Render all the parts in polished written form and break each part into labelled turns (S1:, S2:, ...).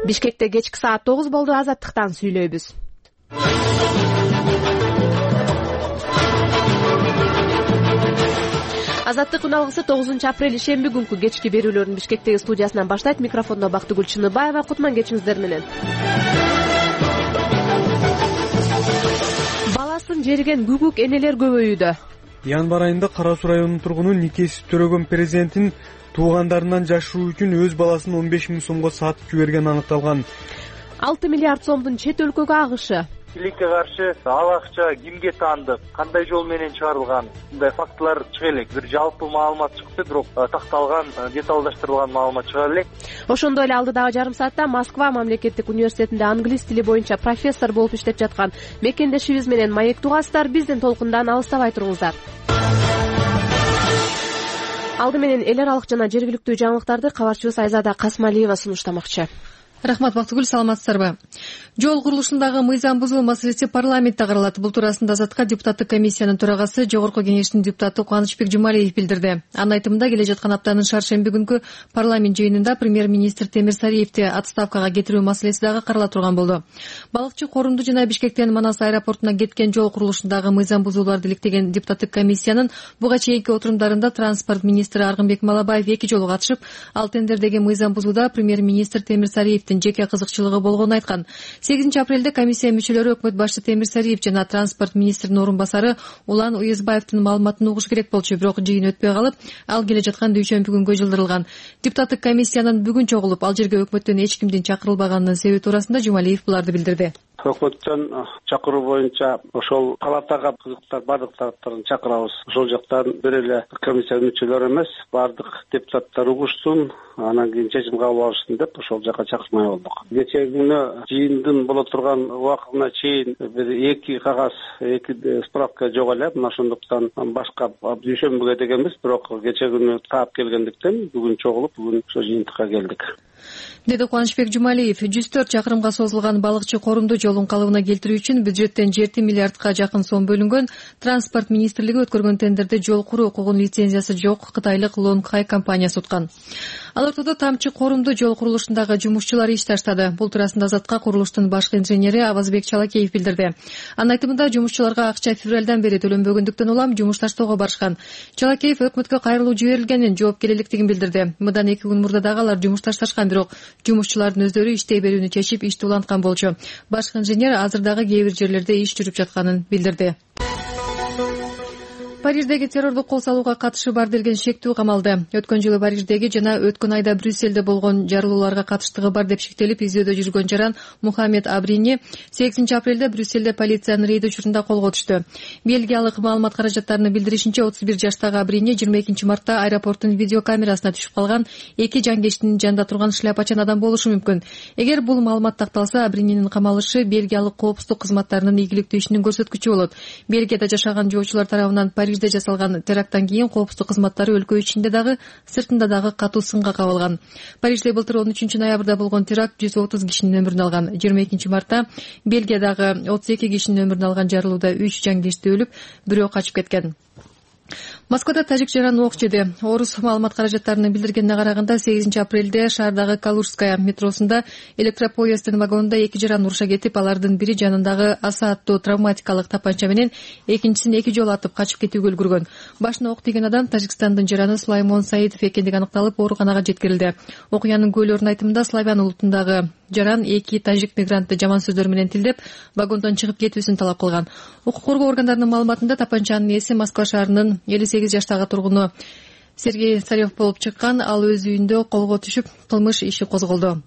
S1: Бишкекте кечки саат 9 болду. Азаттыктан сүйлөйбүз. Азаттык күн алгысы 9 апрель шемби күнкү кечки берүүлөрүн Бишкектеги студиясынан баштайт. Микрофондо Бактыгүл Чыныбаева. Кутман кечиңиздер менен. Баласын жерген күгүк энелер көбөйүүдө.
S2: Январь айында Кара Суу районунун тургуну никеси төрөгөн президенттин туугандарынан жашыруу үчүн өз баласын 15 000 сомго сатып жибергени аныкталган.
S1: 6 миллиард сомдун чет өлкөгө агышы.
S3: Тилекке каршы ал акча кимге таандык, кандай жол менен чыгарылган, мындай фактылар чыга элек. Бир жалпы маалымат чыкты, бирок такталган, деталдаштырылган маалымат чыга элек.
S1: Ошондой эле алдыдагы жарым саатта Москва мамлекеттик университетинде англис тили боюнча профессор болуп иштеп жаткан мекендешибиз менен маектугасыздар. Биздин толкундан алыстабай туруңуздар. Алды менен эл аралык жана жергиликтүү жаңылыктарды кабарчыбыз Айзада Касмалиева сунуштамакчы.
S4: Рахмат, Бактыгүл, саламатсыздарбы? Жол курулушундагы мыйзам бузуу маселеси парламентте каралат. Бул туурасында Азатка депутаттык комиссиянын төрагасы, Жогорку кеңештин депутаты Кубанычбек Жумалиев билдирди. Анын айтымында, келе жаткан аптанын шаршемби күнкү парламент жыйынында премьер-министр Темир Сариевди отставкага кетирүү маселеси дагы карала турган болду. Балыкчы Корунду жана Бишкектен Манас аэропортуна кеткен жол курулушундагы мыйзам бузууларды иликтеген депутаттык комиссиянын буга чейинки отурумдарында транспорт министри Аргынбек Малабаев 2 жолу катышып, ал тендердеги мыйзам бузууда премьер-министр Темир Сариевдин жеке кызыкчылыгы болгонун айткан. 8 апрелде комиссия мүчөлөрү өкмөт башчы Темир Сариев жана транспорт министринин орун басары Улан Уезбаевдин маалыматын угуш керек болчу, бирок жыйын өтпөй калып, ал келе жаткан дүйшөмбү күнгө жылдырылган. Депутаттык комиссиянын бүгүн чогулуп, ал жерге өкмөттөн эч кимдин чакырылбаганынын себеби туурасында Жумалиев буларды билдирди.
S5: Өкмөттөн чакыруу боюнча ошол палатага кызыктар бардык тараптарын чакырабыз. Ошол жактан бир эле комиссия мүчөлөрү эмес, бардык депутаттар угушсун, анан кийин чечим кабыл алышсын деп ошол жака чакырмай болдук. Кечээ күнү жыйындын боло турган убакытына чейин бир 2 кагаз, 2 справка жок эле. Мына ошондуктан башка дүйшөмбүгө дегенбиз, бирок кечээ күнү таап келгендиктен бүгүн чогулуп, бүгүн ошо жыйынтыкка келдик.
S4: Деди Кубанычбек Жумалиев. 104 чакырымга созулган балыкчы Корунду жолун калыбына келтирүү үчүн бюджеттен 7 миллиардка жакын сом бөлүнгөн. Транспорт министрлиги өткөргөн тендерде жол куруу укугунун лицензиясы жок кытайлык Лонгхай компаниясы уткан. Ал ортодо тамчы Корунду жол курулушундагы жумушчулар иш таштады. Бул туурасында Азатка курулуштун башкы инженери Абазбек Чалакеев билдирди. Анын айтымында, жумушчуларга акча февралдан бери төлөнбөгөндүктөн улам жумуш таштоого барышкан. Чалакеев өкмөткө кайрылуу жиберилгенин, жоопкерчиликтигин билдирди. Мындан 2 күн мурда дагы алар жумуш ташташкан, бирок жумушчулардын өздөрү иштей берүүнү чечип, ишти уланткан болчу. Башкы инженер азыр дагы кээ бир жерлерде иш жүрүп жатканын билдирди. Париждеги террордук кол салууга катышы бар делген шектүү камалды. Өткөн жылы Париждеги жана өткөн айда Брюсселде болгон жарылууларга катыштыгы бар деп шектелип изөөдө жүргөн жаран Мухаммед Абрини 8 апрелде Брюсселде полициянын рейд учурунда колго түштү. Бельгиялык маалымат каражаттарынын билдиришинче, 31 жаштагы Абрини 22 мартта аэропорттун видеокамерасына түшүп калган 2 жангечтин жанында турган шляпачан адам болушу мүмкүн. Эгер бул маалымат такталса, Абрининин камалышы Бельгиялык коопсуздук кызматтарынын ийгиликтүү ишинин көрсөткүчү болот. Бельгияда жашаган жоочулар тарабынан Парижде жасалган теракттан кийин коопсуздук кызматтары өлкө ичинде дагы, сыртында дагы катуу сынга кабылган. Парижде былтыр 13 ноябрда болгон теракт 130 кишинин өмүрүн алган. 22 мартта Бельгиядагы 32 кишинин өмүрүн алган жарылууда 3 жангечти өлүп, бирөө качып кеткен. Москвада тажик жаран ок жеди. Орус маалымат каражаттарынын билдиргенине караганда, 8 апрелде шаардагы Калужская метросунда электропоезддин вагонунда 2 жаран уруша кетип, алардын бири жанындагы аса аттуу травматикалык тапанча менен, экинчисин 2 жолу атып качып кетүүгө үлгүргөн. Башына ок тийген адам Тажикстандын жараны Сулаймон Саидов экендиги аныкталып, ооруканага жеткирилди. Окуянын күбөлөрүнүн айтымында, славян улутундагы жаран 2 тажик мигрантты жаман сөздөр менен тилдеп, вагондон чыгып кетүүсүн талап кылган. Укук коргоо органдарынын маалыматында, тапанчанын ээси Москва шаарынын 58 жаштагы тургуну Сергей Царев болуп чыккан. Ал өз үйүндө колго түшүп, кылмыш иши козголду.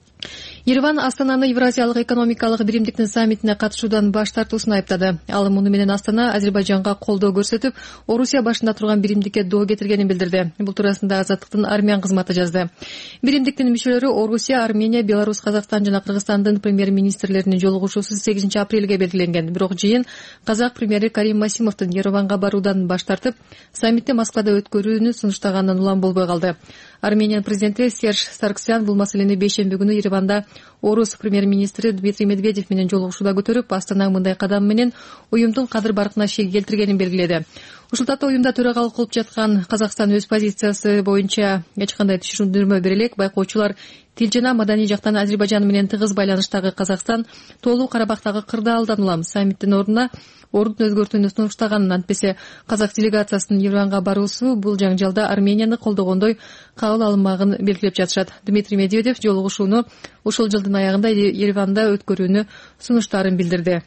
S4: Ереван Астананы Евразиялык экономикалык биримдиктин саммитине катышуудан баш тартуусун айыптады. Ал муну менен Астана Азербайжанга колдоо көрсөтүп, Орусия башында турган биримдикке доо кетиргенин билдирди. Бул туурасында Азаттыктын Армян кызматы жазды. Биримдиктин мүчөлөрү Орусия, Армения, Беларусь, Казакстан жана Кыргызстандын премьер-министрлеринин жолугушуусу 8 апрелге белгиленген. Бирок жыйын казак премьери Карим Масимовдун Ереванга баруудан баш тартып, саммитти Москвада өткөрүүнү сунуштаганынан улам болбой калды. Армениянын президенти Серж Сарксян бул маселени бейшемби күнү Ереванда Орус премьер-министри Дмитрий Медведев менен жолугушууда көтөрүп, Астана мындай кадам менен уюмдун кадыр баркына шек келтиргенин белгиледи. Ушул татоо уюмда төрагалык кылып жаткан Казакстан өз позициясы боюнча эч кандай түшүндүрмө бере элек. Байкоочулар тил жана маданий жактан Азербайжан менен тыгыз байланыштагы Казакстан тоолуу Карабактагы кырдаалдан улам саммиттин ордун өзгөртүүнү сунуштаган. Антпесе казак делегациясынын Ереванга баруусу бул жаңжалда Арменияны колдогондой кабыл алынмагын белгилеп жатышат. Дмитрий Медведев жолугушууну ушул жылдын аягында Ереванда өткөрүүнү сунуштарын билдирди.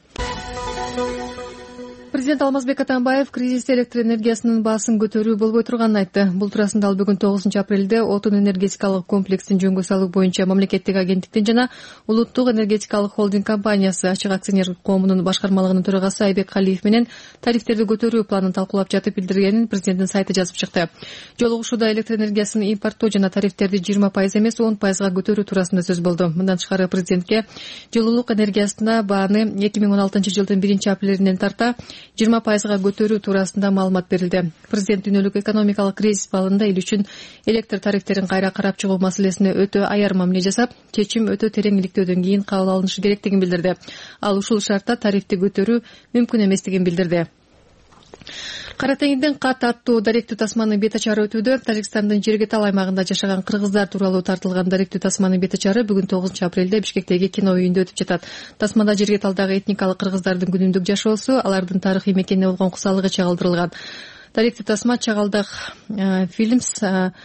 S4: Президент Алмазбек Атамбаев кризисте электр энергиясынын баасын көтөрүү болбой турганын айтты. Бул туурасында ал бүгүн 9 апрелде отун энергетикалык комплексин жөнгө салуу боюнча мамлекеттик агенттиктин жана улуттук энергетикалык холдинг компаниясы ачык акционерлик коомунун башкармалыгынын төрагасы Айбек Калиев менен тарифтерди көтөрүү планын талкуулап жатып билдиргенин президенттин сайты жазып чыкты. Жолугушууда электр энергиясын импорттоо жана тарифтерди 20% эмес 10% көтөрүү туурасында сөз болду. Мындан тышкары президентке жылуулук энергиясына бааны 2016 жылдын 1 апрелинен тарта 20% көтөрүү туурасында маалымат берилди. Президент дүйнөлүк экономикалык кризис балында эл үчүн электр тарифтерин кайра карап чыгуу маселесине өтө аяр мамиле жасап, чечим өтө терең иликтөөдөн кийин кабыл алынышы керектигин билдирди. Ал ушул шартта тарифти көтөрүү мүмкүн эместигин билдирди. Кара теңирден Кат аттуу даректүү тасманын бет ачары өтүүдө. Тажикстандын Жергетал аймагында жашаган кыргыздар тууралуу тартылган даректүү тасманын бет ачары бүгүн 9 апрелде Бишкектеги кино үйүндө өтүп жатат. Тасмада Жергеталдагы этникалык кыргыздардын күнүмдүк жашоосу, алардын тарыхый мекенине болгон кусалыгы чагылдырылган. Даректүү тасма Чагалдак Фильмс,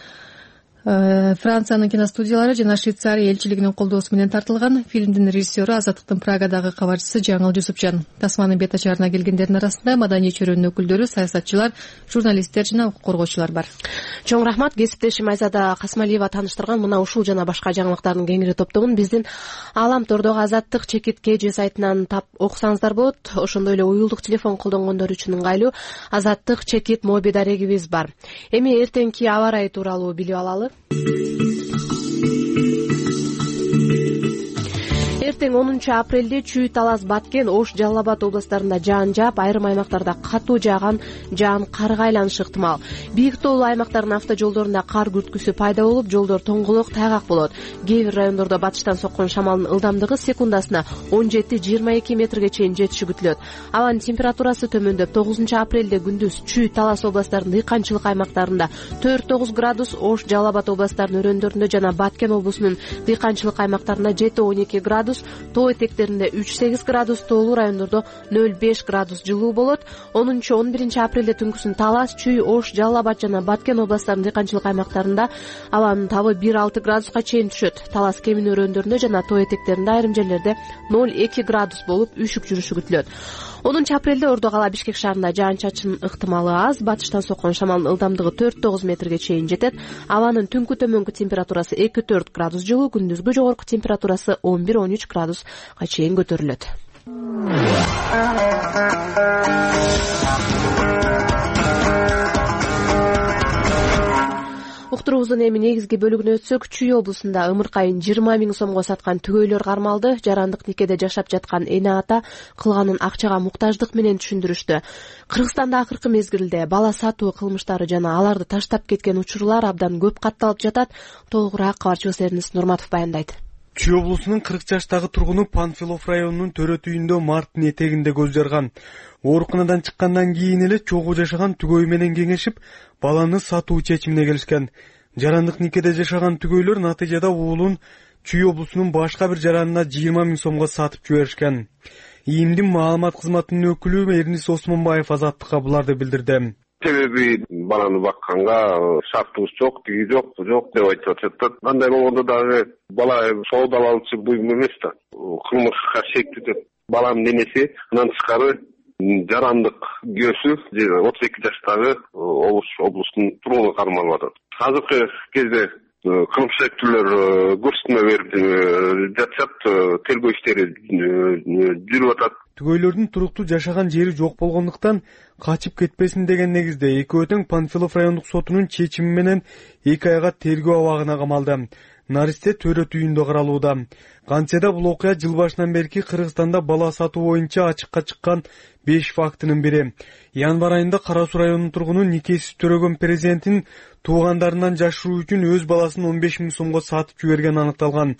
S4: Франциянын киностудиялары жана Швейцария элчилигинин колдоосу менен тартылган. Фильмдин режиссеру Азаттыктын Прагадагы кабарчысы Жаңыл Жусупчан. Тасманын бет ачарына келгендердин арасында маданий чөйрөнүн өкүлдөрү, саясатчылар, журналисттер жана укук коргоочулар бар.
S1: Чоң рахмат. Кесиптешим Айзада Касмалиева тааныштырган мына ушул жана башка жаңылыктардын кеңири топтомун биздин Алам тордогу Азаттык чекит KG сайтынан тап окусаңыздар болот. Ошондой эле уюлдук телефон колдонгондор үчүн ыңгайлуу Азаттык чекит моби дарегибиз бар. Эми эртеңки аба ырайы тууралуу билип алалы. Эртең 10 апрелде Чүй, Талас, Баткен, Ош, Жалал Абад областарында жаан жаап, айрым аймактарда катуу жааган жаан карга айланышы ыктымал. Бийик тоолуу аймактардын автожолдорунда кар күрткүсү пайда болуп, жолдор тоңголок, тайгак болот. Кээ бир райондордо батыштан соккон шамалдын ылдамдыгы секундасына 17-22 метрге чейин жетиши күтүлөт. Абанын температурасы төмөндөп, 9 апрелде күндүз Чүй, Талас областарынын дыйканчылык аймактарында 4-9 градус, Ош, Жалал Абад областарынын өрөөндөрүндө жана Баткен облусунун дыйканчылык аймактарында 7-12 градус, тоо этектеринде 3-8 градус, тоолуу райондордо 0-5 градус жылуу болот. 10-11 апрелде түнкүсүн Талас, Чүй, Ош, Жалал Абад жана Баткен областарынын дыйканчылык аймактарында абанын табы 1-6 градуска чейин түшөт. Талас кемин өрөөндөрүндө жана тоо этектеринде айрым жерлерде 0-2 градус болуп, үшүк жүрүшү күтүлөт. 10 апрелде Ордо кала Бишкек шаарында жаан-чачын ыктымалы аз, батыштан соккон шамалдын ылдамдыгы 4-9 метрге чейин жетет. Абанын түнкү төмөнкү температурасы 2-4 градус жылуу, күндүзгү жогорку температурасы 11-13 градуска чейин көтөрүлөт. Уктуруубуздун эми негизги бөлүгүнө өтсөк, Чүй облусунда ымыркайын 20 000 сомго саткан түгөйлөр кармалды. Жарандык никеде жашап жаткан эне ата кылганын акчага муктаждык менен түшүндүрүштү. Кыргызстанда акыркы мезгилде бала сатуу кылмыштары жана аларды таштап кеткен учурлар абдан көп катталып жатат. Толугураак кабарчыбыз Эрнис Нурматов баяндайт.
S2: Чүй облусунун 40 жаштагы тургуну Панфилов районунун төрөт үйүндө марттын этегинде көз жарган. Ооруканадан чыккандан кийин эле чогуу жашаган түгөй менен кеңешип, баланы сатуу чечимине келишкен. Жарандык никеде жашаган түгөйлөр натыйжада уулун Чүй облусунун башка бир жаранына 20 000 сомго сатып жиберишкен. ИИМдин маалымат кызматынын өкүлү Эрнис Осмонбаев Азаттыкка буларды билдирди.
S6: Себеби баланы бакканга шартыбыз жок, тиги жок, бу жок деп айтып жатат. Андай болгондо дагы бала соодалалчы буюм эмес да. Кылмышка шектүү деп баланын денеси андан тышкары жарандык күйөөсү 32 жаштагы Ош облусунун тургуну кармалып атат. Азыркы кезде кылмыш шектүүлөр көрсөтмө берип жатышат, тергөө иштери жүрүп атат.
S2: Түгөйлөрдүн туруктуу жашаган жери жок болгондуктан качып кетпесин деген негизде экөө тең Панфилов райондук сотунун чечими менен 2 айга тергөө абагына камалды. Наристе төрөт үйүндө каралууда. Кантсе да бул окуя жыл башынан берки Кыргызстанда бала сатуу боюнча ачыкка чыккан 5 фактынын бири. Январь айында Кара Суу районунун тургуну никесиз төрөгөн президенттин туугандарынан жашыруу үчүн өз баласын 15 000 сомго сатып жибергени аныкталган.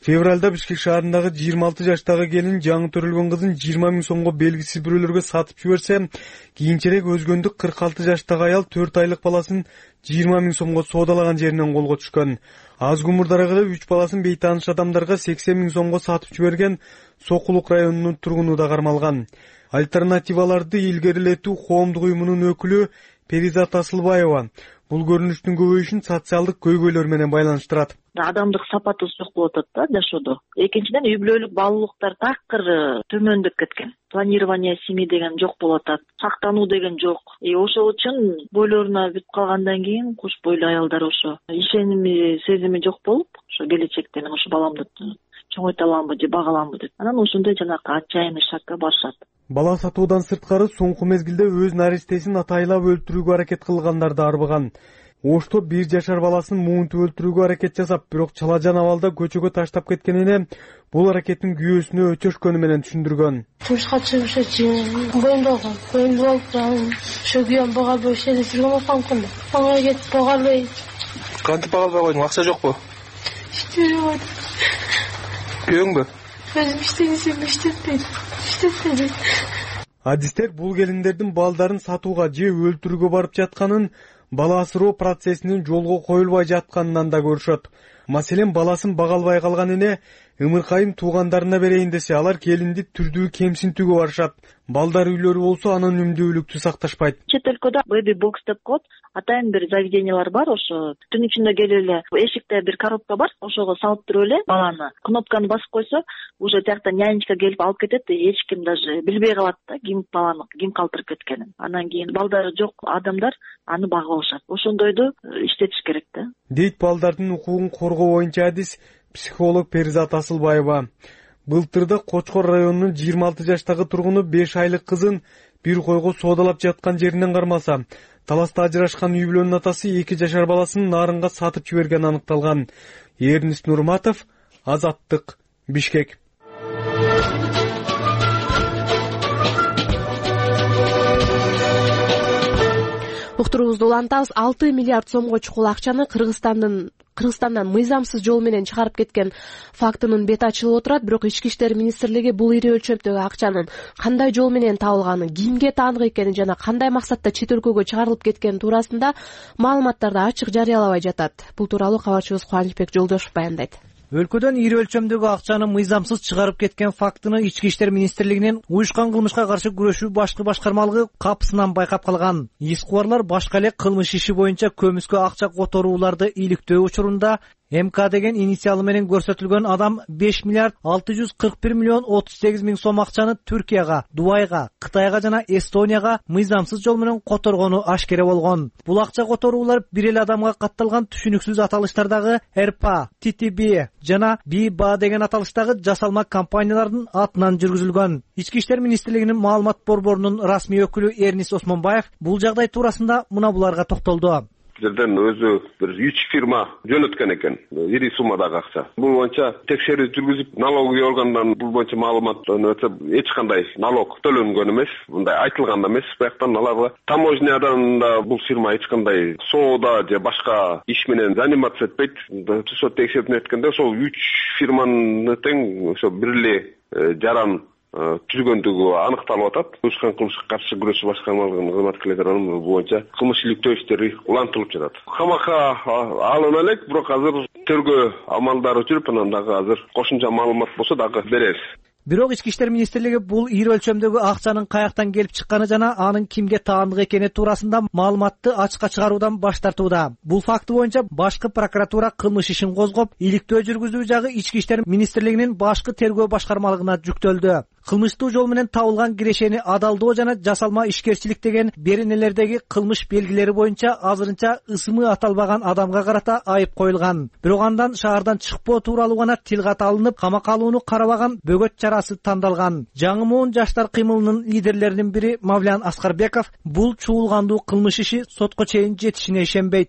S2: Февралда Бишкек шаарындагы 26 жаштагы келин жаңы төрөлгөн кызын 20 000 сомго белгисиз бирөөлөргө сатып жиберсе, кийинчерээк өзгөндүк 46 жаштагы аял 4 айлык баласын 20 000 сомго соодалаган жеринен колго түшкөн. Аз кумурдар эле 3 баласын бейтааныш адамдарга 80 000 сомго сатып жиберген Сокулук районунун тургуну да кармалган. Альтернативаларды илгерилетүү коомдук уюмунун өкүлү Перизат Асылбаева бул көрүнүштүн көбөйүшүн социалдык көйгөйлөр менен байланыштырат.
S7: Адамдык сапатыбыз жок болуп атат да жашоодо. Экинчиден үй бүлөлүк баалуулуктар такыр төмөндөп кеткен. Планирование семьи деген жок болуп атат. Сактануу деген жок. Ошол үчүн бойлоруна бүтүп калгандан кийин куш бойлуу аялдар ошо ишеними, сезими жок болуп, ошо келечекте мен ошо баламды чоңойто аламбы же бага аламбы деп. Анан ошондой жанакы отчаянный шагга барышат.
S2: Бала сатуудан сырткары соңку мезгилде өз наристесин атайлап өлтүрүүгө аракет кылгандар да арбыган. Ошто 1 жашар баласын муунтуп өлтүрүүгө аракет жасап, бирок чалажан абалда көчөгө таштап кеткенине бул аракеттин күйөөсүнө өчөшкөнү менен түшүндүргөн.
S8: Турмушка чыгышчы боюндогон, ошо күйөөм бага бөлүшөт жүргөн апамкын. Ага кетип бага албай.
S9: Кантип бага албай койдуң? Акча жокпу?
S8: Жок.
S9: Күйөөңбү?
S8: Өзүм иштесем иштетпейт.
S2: Адистер бул келиндердин балдарын сатууга же өлтүрүүгө барып жатканын, бала асыроо процессинин жолго коюлбай жатканынан да көрүшөт. Маселен, баласын бага албай калган эне ымыркайым туугандарына берейин десе, алар келинди түрдүү кемсинтүүгө барышат. Балдар үйлөрү болсо анонимдүүлүктү сакташпайт.
S7: Чет өлкөдө baby box деп коет. Атайын бир заведениялар бар, ошо түн ичинде келип эле эшикте бир коробка бар, ошого салып туруп эле баланы кнопканы басып койсо, уже тиякта нянечка келип алып кетет, эч ким даже билбей калат да ким баланы ким калтырып кеткенин. Анан кийин балдары жок адамдар аны багып алышат. Ошондойду иштетиш керек да.
S2: Дейт балдардын укугун коргоо боюнча адис психолог Перизат Асылбаева. Былтырда Кочкор районунун 26 жаштагы тургуну 5 айлык кызын бир койго соодалап жаткан жеринен кармаса, таласта ажырашкан үй бүлөнүн атасы 2 жашар баласын нарынга сатып жиберген аныкталган. Эрнис Нурматов, Азаттык, Бишкек.
S1: Уктуруубузду улантабыз. 6 миллиард сомго чукул акчаны Кыргызстандан мыйзамсыз жол менен чыгарып кеткен фактынын бет ачылып отурат. Бирок Ички иштер министрлиги бул ири өлчөмдөгү акчанын кандай жол менен табылганын, кимге таандык экенин жана кандай максатта чет өлкөгө чыгарылып кеткени туурасында маалыматтарды ачык жарыялабай жатат. Бул тууралуу кабарчыбыз Кубанычбек Жолдошев баяндайт.
S10: Өлкөдөн ири өлчөмдөгү акчаны мыйзамсыз чыгарып кеткен фактыны Ички иштер министрлигинин уюшкан кылмышка каршы күрөшүү башкы башкармалыгы капысынан байкап калган. Ис кубарлар башка эле кылмыш иши боюнча көмүскө акча которууларды иликтөө учурунда МК деген инициалы менен көрсөтүлгөн адам 5 миллиард 641 миллион 38 миң сом акчаны Түркияга, Дубайга, Кытайга жана Эстонияга мыйзамсыз жол менен которгону ашкере болгон. Бул акча которуулар бир эле адамга катталган түшүнүксүз аталыштардагы РПА, ТТБ жана БИБА деген аталыштагы жасалма компаниялардын атынан жүргүзүлгөн. Ички иштер министрлигинин маалымат борборунун расмий өкүлү Эрнис Осмонбаев бул жагдай туурасында мына буларга токтолду.
S6: Жерден өзү бир 3 фирма жөнөткөн экен, ири суммадагы акча. Бул боюнча текшерүү жүргүзүп, налоговый органдан бул боюнча маалыматтан өтүп, эч кандай налог төлөнгөн эмес, мындай айтылган эмес. Бияктан аларга таможнядан да бул фирма эч кандай соода же башка иш менен заниматься этпейт. Ошо текшерүүдөн өткөндө ошол 3 фирманын тең ошо бир эле жаран түзгөндүгү аныкталып атат. Уюшкан кылмышка каршы күрөшүү башкармалыгынын кызматкерлеринин бул боюнча кылмыш иликтөө иштери улантылып жатат. Камакка алына элек, бирок азыр тергөө амалдары жүрүп, анан дагы азыр кошумча маалымат болсо дагы беребиз.
S10: Бирок Ички иштер министрлиги бул ири өлчөмдөгү акчанын каяктан келип чыкканы жана анын кимге таандык экени туурасында маалыматты ачыкка чыгаруудан баш тартууда. Бул факты боюнча башкы прокуратура кылмыш ишин козгоп, иликтөө жүргүзүү жагы Ички иштер министрлигинин башкы тергөө башкармалыгына жүктөлдү. Кылмыштуу жол менен табылган кирешени адалдоо жана жасалма ишкерчилик деген беренелердеги кылмыш белгилери боюнча азырынча ысымы аталбаган адамга карата айып коюлган. Бирок андан шаардан чыкпоо тууралуу гана тил кат алынып, камакка алууну карабаган бөгөт чарасы тандалган. Жаңы муун жаштар кыймылынын лидерлеринин бири Мавлян Аскарбеков бул чуулгандуу кылмыш иши сотко чейин жетишине ишенбейт.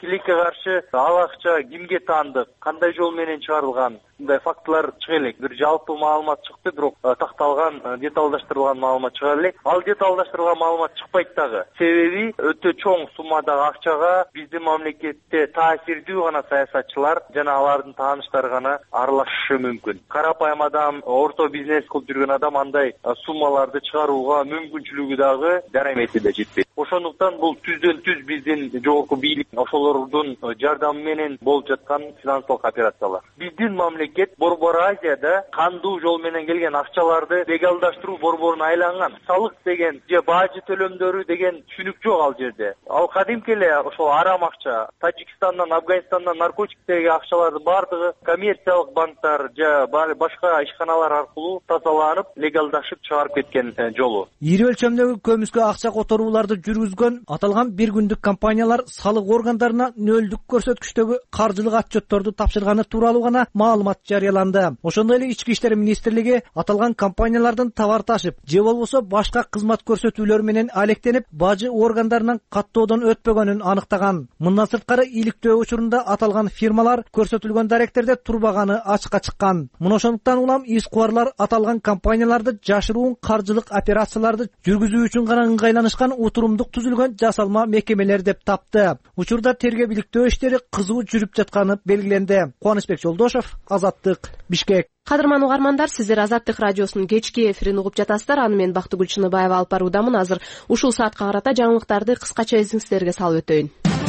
S3: тилекке каршы ал акча кимге таандык, кандай жол менен чыгарылган, мындай фактылар чыга элек. Бир жалпы маалымат чыкты, бирок такталган, деталдаштырылган маалымат чыга элек. Ал деталдаштырылган маалымат чыкпайт дагы. Себеби өтө чоң суммадагы акчага биздин мамлекетте таасирдүү гана саясатчылар жана алардын тааныштары гана аралашышы мүмкүн. Карапайым адам, орто бизнес кылып жүргөн адам андай суммаларды чыгарууга мүмкүнчүлүгү дагы дарамети да жетпейт. Ошондуктан бул түздөн түз биздин жогорку бийлик ошолордун жардамы менен болуп жаткан финансылык операциялар. Биздин мамлекет Борбор Азияда кандуу жол менен келген акчаларды легалдаштыруу борборуна айланган. Салык деген же бажы төлөмдөрү деген түшүнүк жок ал жерде. Ал кадимки эле ошол арам акча, Тажикстандан, Афганистандан наркотиктеги акчалардын бардыгы коммерциялык банктар же башка ишканалар аркылуу тазаланып, легалдашып чыгарып кеткен жолу.
S10: Ири өлчөмдөгү көмүскө акча которууларды жүргүзгөн аталган бир күндүк компаниялар салык органдарына нөлдүк көрсөткүчтөгү каржылык отчетторду тапшырганы тууралуу гана маалымат жарыяланды. Ошондой эле Ички иштер министрлиги аталган компаниялардын товар ташып же болбосо башка кызмат көрсөтүүлөр менен алектенип, бажы органдарынан каттоодон өтпөгөнүн аныктаган. Мындан сырткары иликтөө учурунда аталган фирмалар көрсөтүлгөн даректерде турбаганы ачыкка чыккан. Мына ошондуктан улам искубарлар аталган компанияларды жашыруун каржылык операцияларды жүргүзүү үчүн гана ыңгайланышкан утурумдук түзүлгөн жасалма мекемелер деп тапты. Учурда тергөө иликтөө иштери кызуу жүрүп жатканы белгиленди. Кубанычбек Жолдошов, Азаттык, Бишкек.
S1: Кадырман угармандар, сиздер Азаттык радиосунун кечки эфирин угуп жатасыздар. Аны мен Бактыгүл Чыныбаева алып баруудамын. Азыр ушул саатка карата жаңылыктарды кыскача эсиңиздерге салып өтөйүн.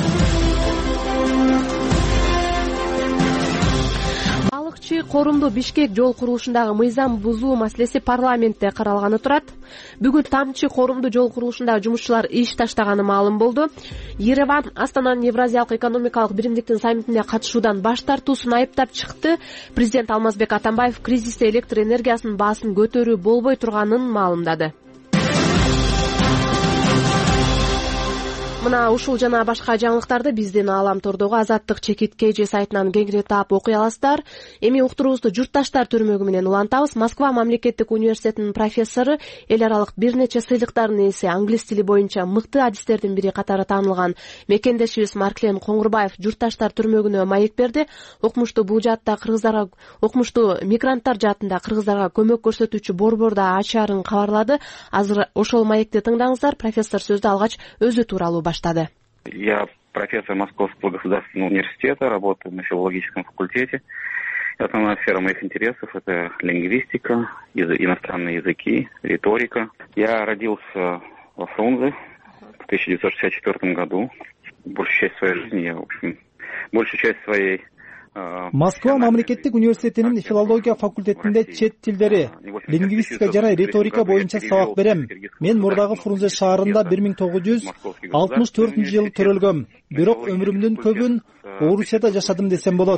S1: Балыкчы корумду Бишкек жол курулушундагы мыйзам бузуу маселеси парламентте каралганы турат. Бүгүн Тамчы корумду жол курулушундагы жумушчулар иш таштаганы маалым болду. Ереван Астананын Евразиялык экономикалык биримдиктин саммитине катышуудан баш тартуусун айыптап чыкты. Президент Алмазбек Атамбаев кризисте электр энергиясынын баасын көтөрүү болбой турганын маалымдады. Мына ушул жана башка жаңылыктарды биздин Аалам тордогу Азаттык чекитке же сайтынан кеңири таап окуй аласыздар. Эми уктуруубузду журтташтар түрмөгү менен улантабыз. Москва мамлекеттик университетинин профессору, эл аралык бир нече сыйлыктардын ээси, англис тили боюнча мыкты адистердин бири катары таанылган мекендешибиз Марклен Коңгурбаев журтташтар түрмөгүнө маек берди. Окумуштуу бул жаатта кыргыздарга, окумуштуу мигранттар жаатында кыргыздарга көмөк көрсөтүүчү борборда ачаарын кабарлады. Азыр ошол маекти тыңдаңыздар. Профессор сөздү алгач өзү тууралуу баштады.
S11: Я профессор Московского государственного университета, работаю на филологическом факультете. Основная сфера моих интересов – это лингвистика, иностранные языки, риторика. Я родился во Фрунзе в 1964 году. Большую часть своей жизни я, в общем, большую часть своей
S12: Москва мамлекеттик университетинин филология факультетинде чет тилдери, лингвистика жана риторика боюнча сабак берем. Мен мурдагы Фрунзе шаарында 1964-жылы төрөлгөм. Бирок өмүрүмдүн көбүн Орусияда жашадым десем болот.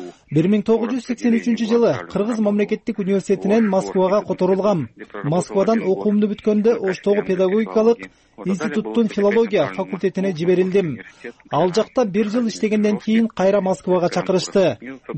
S12: 1983-жылы Кыргыз мамлекеттик университетинен Москвага которулгам. Москвадан окуумду бүткөндө Оштогу педагогикалык институттун филология факультетине жиберилдим. Ал жакта 1 жыл иштегенден кийин кайра Москвага чакырышты.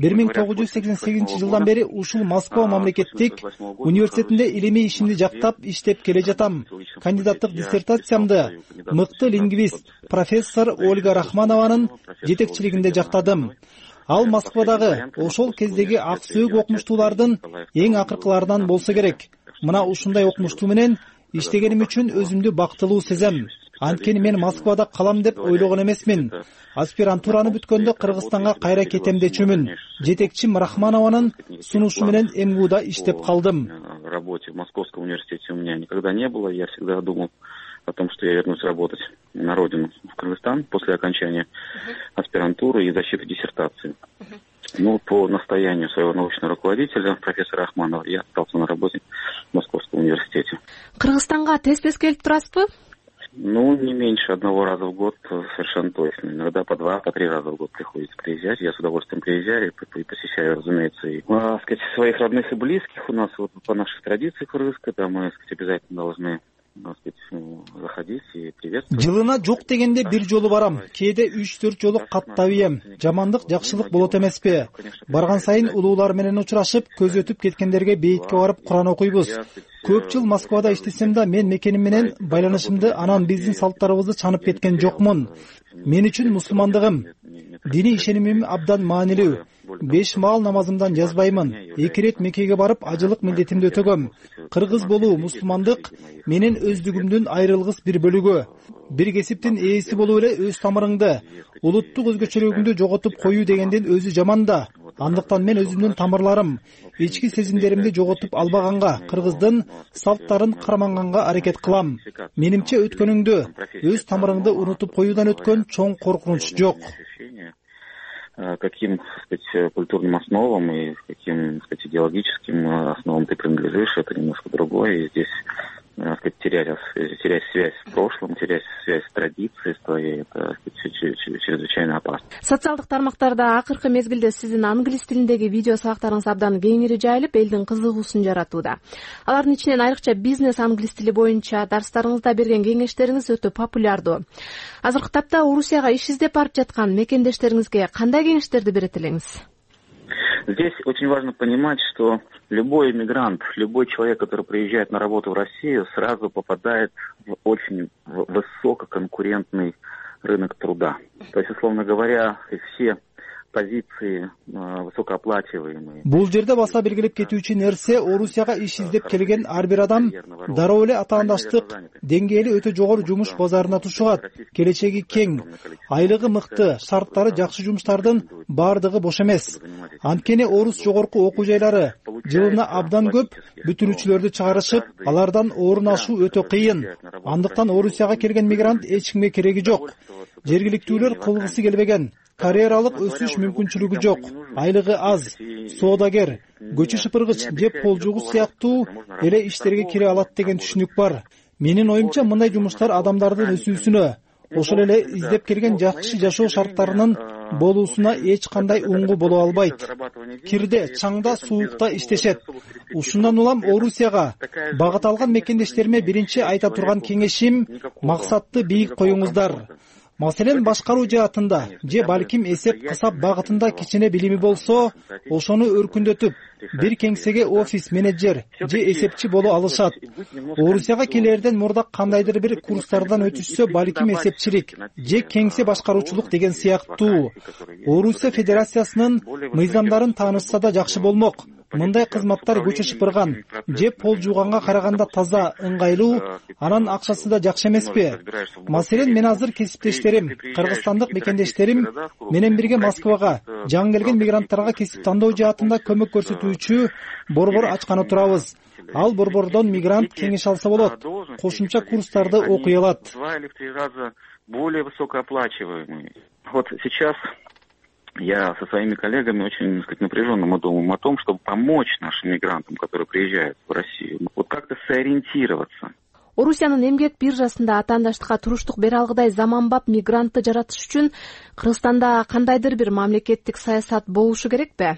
S12: 1988-жылдан бери ушул Москва мамлекеттик университетинде илимий ишимди жактап иштеп келе жатам. Кандидаттык диссертациямды мыкты лингвист профессор Ольга Рахманованын жетекчилигинде жактадым. Ал Москвадагы ошол кездеги ак сөөк окумуштуулардын эң акыркыларынан болсо керек. Мына ушундай окумуштуу менен иштегеним үчүн өзүмдү бактылуу сезем. Анткени мен Москвада калам деп ойлогон эмесмин. Аспирантураны бүткөндө Кыргызстанга кайра кетем дечүмүн. Жетекчим Рахманованын сунушу менен МГУда иштеп калдым.
S11: В работе в Московском университете у меня никогда не было. Я всегда думал о том, что я вернусь работать на родину, в Кыргызстан, после окончания аспирантуры и защиты диссертации. Ну, по настоянию своего научного руководителя, профессора Ахманова, я остался на работе в Московском университете.
S1: Кыргызстанга тез-тез келип турасызбы?
S11: Ну, не меньше 1 раза в год, совершенно точно. Иногда по 2, по 3 раза в год приходится приезжать. Я с удовольствием приезжаю и посещаю, разумеется, и своих родных и близких. У нас вот по нашей традиции кыргызской, да, мы, обязательно должны заходить и приветствовать.
S12: Жылына жок дегенде 1 жолу барам. Кээде 3-4 жолу каттабыйм. Жамандык, жакшылык болот эмеспи? Барган сайын улуулар менен учурашып, көз өтүп кеткендерге бейитке барып Куран окуйбуз. Көп жыл Москвада иштесем да мен мекеним менен байланышымды, анан биздин салттарыбызды чанып кеткен жокмун. мен үчүн мусулмандыгым, диний ишенимим абдан маанилүү. 5 маал намазымдан жазбаймын. 2 рет Меккеге барып ажылык милдетимди өтөгөм. Кыргыз болуу, мусулмандык менин өздүгүмдүн айрылгыс бир бөлүгү. Бир кесиптин ээси болуп эле өз тамырыңды, улуттук өзгөчөлүгүңдү жоготуп коюу дегендин өзү жаман да. Андыктан мен өзүмдүн тамырларым, ички сезимдеримди жоготуп албаганга, кыргыздын салттарын карманганга аракет кылам. Менимче өткөнүңдү, өз тамырыңды унутуп коюудан өткөн чоң коркунуч жок.
S11: Каким, так сказать, культурным основам и каким, так сказать, идеологическим основам ты принадлежишь, это немножко другое. И здесь, так сказать, терять связь с прошлым, терять связь с традицией своей, это, так сказать, чрезвычайно опасно.
S1: Социалдык тармактарда акыркы мезгилде сиздин англис тилиндеги видео сабактарыңыз абдан кеңири жайылып, элдин кызыгуусун жаратууда. Алардын ичинен айрыкча бизнес англис тили боюнча дарстарыңызда берген кеңештериңиз өтө популярдуу. Азыркы тапта Орусияга иш издеп барып жаткан мекендештериңизге кандай кеңештерди берет элеңиз?
S11: Здесь очень важно понимать, что любой иммигрант, любой человек, который приезжает на работу в Россию, сразу попадает в очень высококонкурентный рынок труда. То есть, условно говоря, все позиции высокооплачиваемые.
S12: Бул жерде баса белгилеп кетүүчү нерсе, Орусияга иш издеп келген ар бир адам дароо эле атаандаштык деңгээли өтө жогору жумуш базарына тушугат. Келечеги кең, айлыгы мыкты, шарттары жакшы жумуштардын бардыгы бош эмес. Анткени орус жогорку окуу жайлары жылына абдан көп бүтүрүүчүлөрдү чыгарышып, алардан орун алуу өтө кыйын. Андыктан Орусияга келген мигрант эч кимге кереги жок. Жергиликтүүлөр кылгысы келбеген. Карьералык өсүш мүмкүнчүлүгү жок, айлыгы аз, соодагер, көчү шыпыргыч же полжугуч сыяктуу эле иштерге кире алат деген түшүнүк бар. Менин оюмча, мындай жумуштар адамдардын өсүүсүнө, ошол эле издеп келген жакшы жашоо шарттарынын болуусуна эч кандай уңгу боло албайт. Кирде, чаңда, суукта иштешет. Ушундан улам Орусияга багыт алган мекендештериме биринчи айта турган кеңешим, максатты бийик коюңуздар. Маселен, башкаруу жаатында же балким эсеп-кысап багытында кичине билими болсо, ошону өркүндөтүп, бир кеңсеге офис менеджер же эсепчи боло алышат. Орусияга келерден мурда кандайдыр бир курстардан өтүшсө, балким эсепчилик же кеңсе башкаруучулук деген сыяктуу. Орусия Федерациясынын мыйзамдарын таанышса да жакшы болмок. Мындай кызматтар көчө шыпырган же пол жууганга караганда таза, ыңгайлуу, анан акчасы да жакшы эмеспи? Маселен, мен азыр кесиптештерим, кыргызстандык мекендештерим менен бирге Москвага жаңы келген мигранттарга кесип тандоо жаатында көмөк көрсөтүүчү борбор ачканы турабыз. Ал борбордон мигрант кеңеш алса болот, кошумча курстарды окуй алат.
S11: Более высокооплачиваемые. Вот сейчас я со своими коллегами очень, так сказать, напряженно мы думаем о том, чтобы помочь нашим мигрантам, которые приезжают в Россию, вот как-то сориентироваться.
S1: Орусиянын эмгек биржасында атаандаштыкка туруштук бере алгыдай заманбап мигрантты жаратыш үчүн Кыргызстанда кандайдыр бир мамлекеттик болушу керекпи?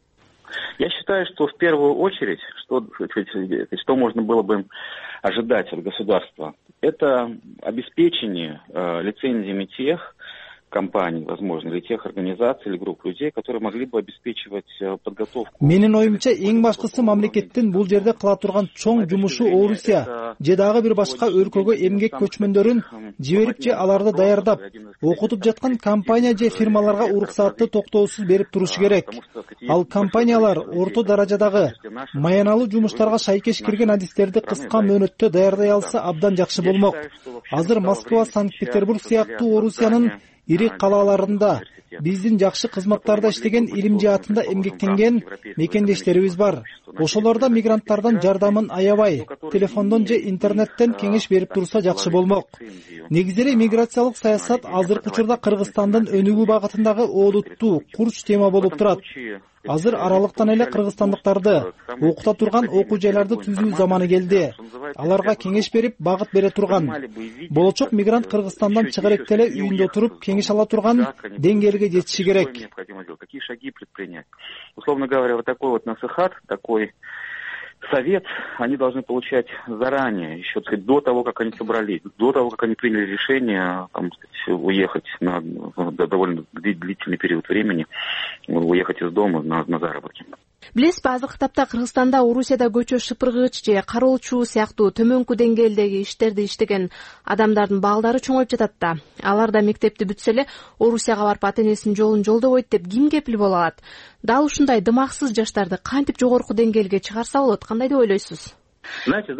S11: Я считаю, что в первую очередь, что можно было бы ожидать от государства, это обеспечение лицензиями тех компаний, возможно, или тех организаций или групп людей, которые могли бы обеспечивать подготовку.
S12: Менин оюмча, эң башкысы мамлекеттин бул жерде кыла турган чоң жумушу Орусия же дагы бир башка өлкөгө эмгек көчмөндөрүн жиберип же аларды даярдап, окутуп жаткан компания же фирмаларга уруксаатты токтоосуз берип турушу керек. Ал компаниялар орто даражадагы маяналуу жумуштарга шайкеш кирген адистерди кыска мөөнөттө даярдай алса абдан жакшы болмок. Азыр Москва, Санкт-Петербург сыяктуу Орусиянын ири калаларында биздин жакшы кызматтарда иштеген, илим жаатында эмгектенген мекендештерибиз бар. Ошолордо мигранттардан жардамын аябай, телефондон же интернеттен кеңеш берип турса жакшы болмок. Негизи эле миграциялык саясат азыркы учурда Кыргызстандын өнүгүү багытындагы олуттуу курч тема болуп турат. Азыр аралыктан эле кыргызстандыктарды окута турган окуу жайларды түзүү заманы келди. Аларга кеңеш берип, багыт бере турган. Болочок мигрант Кыргызстандан чыга электе эле үйүндө отуруп кеңеш ала турган деңгээлге жетиши керек.
S11: Какие шаги предпринять? Условно говоря, вот такой вот насыхат, такой совет они должны получать заранее, еще, так сказать, до того, как они собрались, до того, как они приняли решение там, так сказать, уехать на довольно длительный период времени, уехать из дома на заработки.
S1: Билесизби, азыркы тапта Кыргызстанда Орусияда көчө шыпыргыч же кароолчу сыяктуу төмөнкү деңгээлдеги иштерди иштеген адамдардын балдары чоңоюп жатат да. Алар да мектепти бүтсө эле Орусияга барып ата-энесинин жолун жолдобойт деп ким кепил боло алат? Дал ушундай дымаксыз жаштарды кантип жогорку деңгээлге чыгарса болот? Кандай деп ойлойсуз?
S11: Знаете,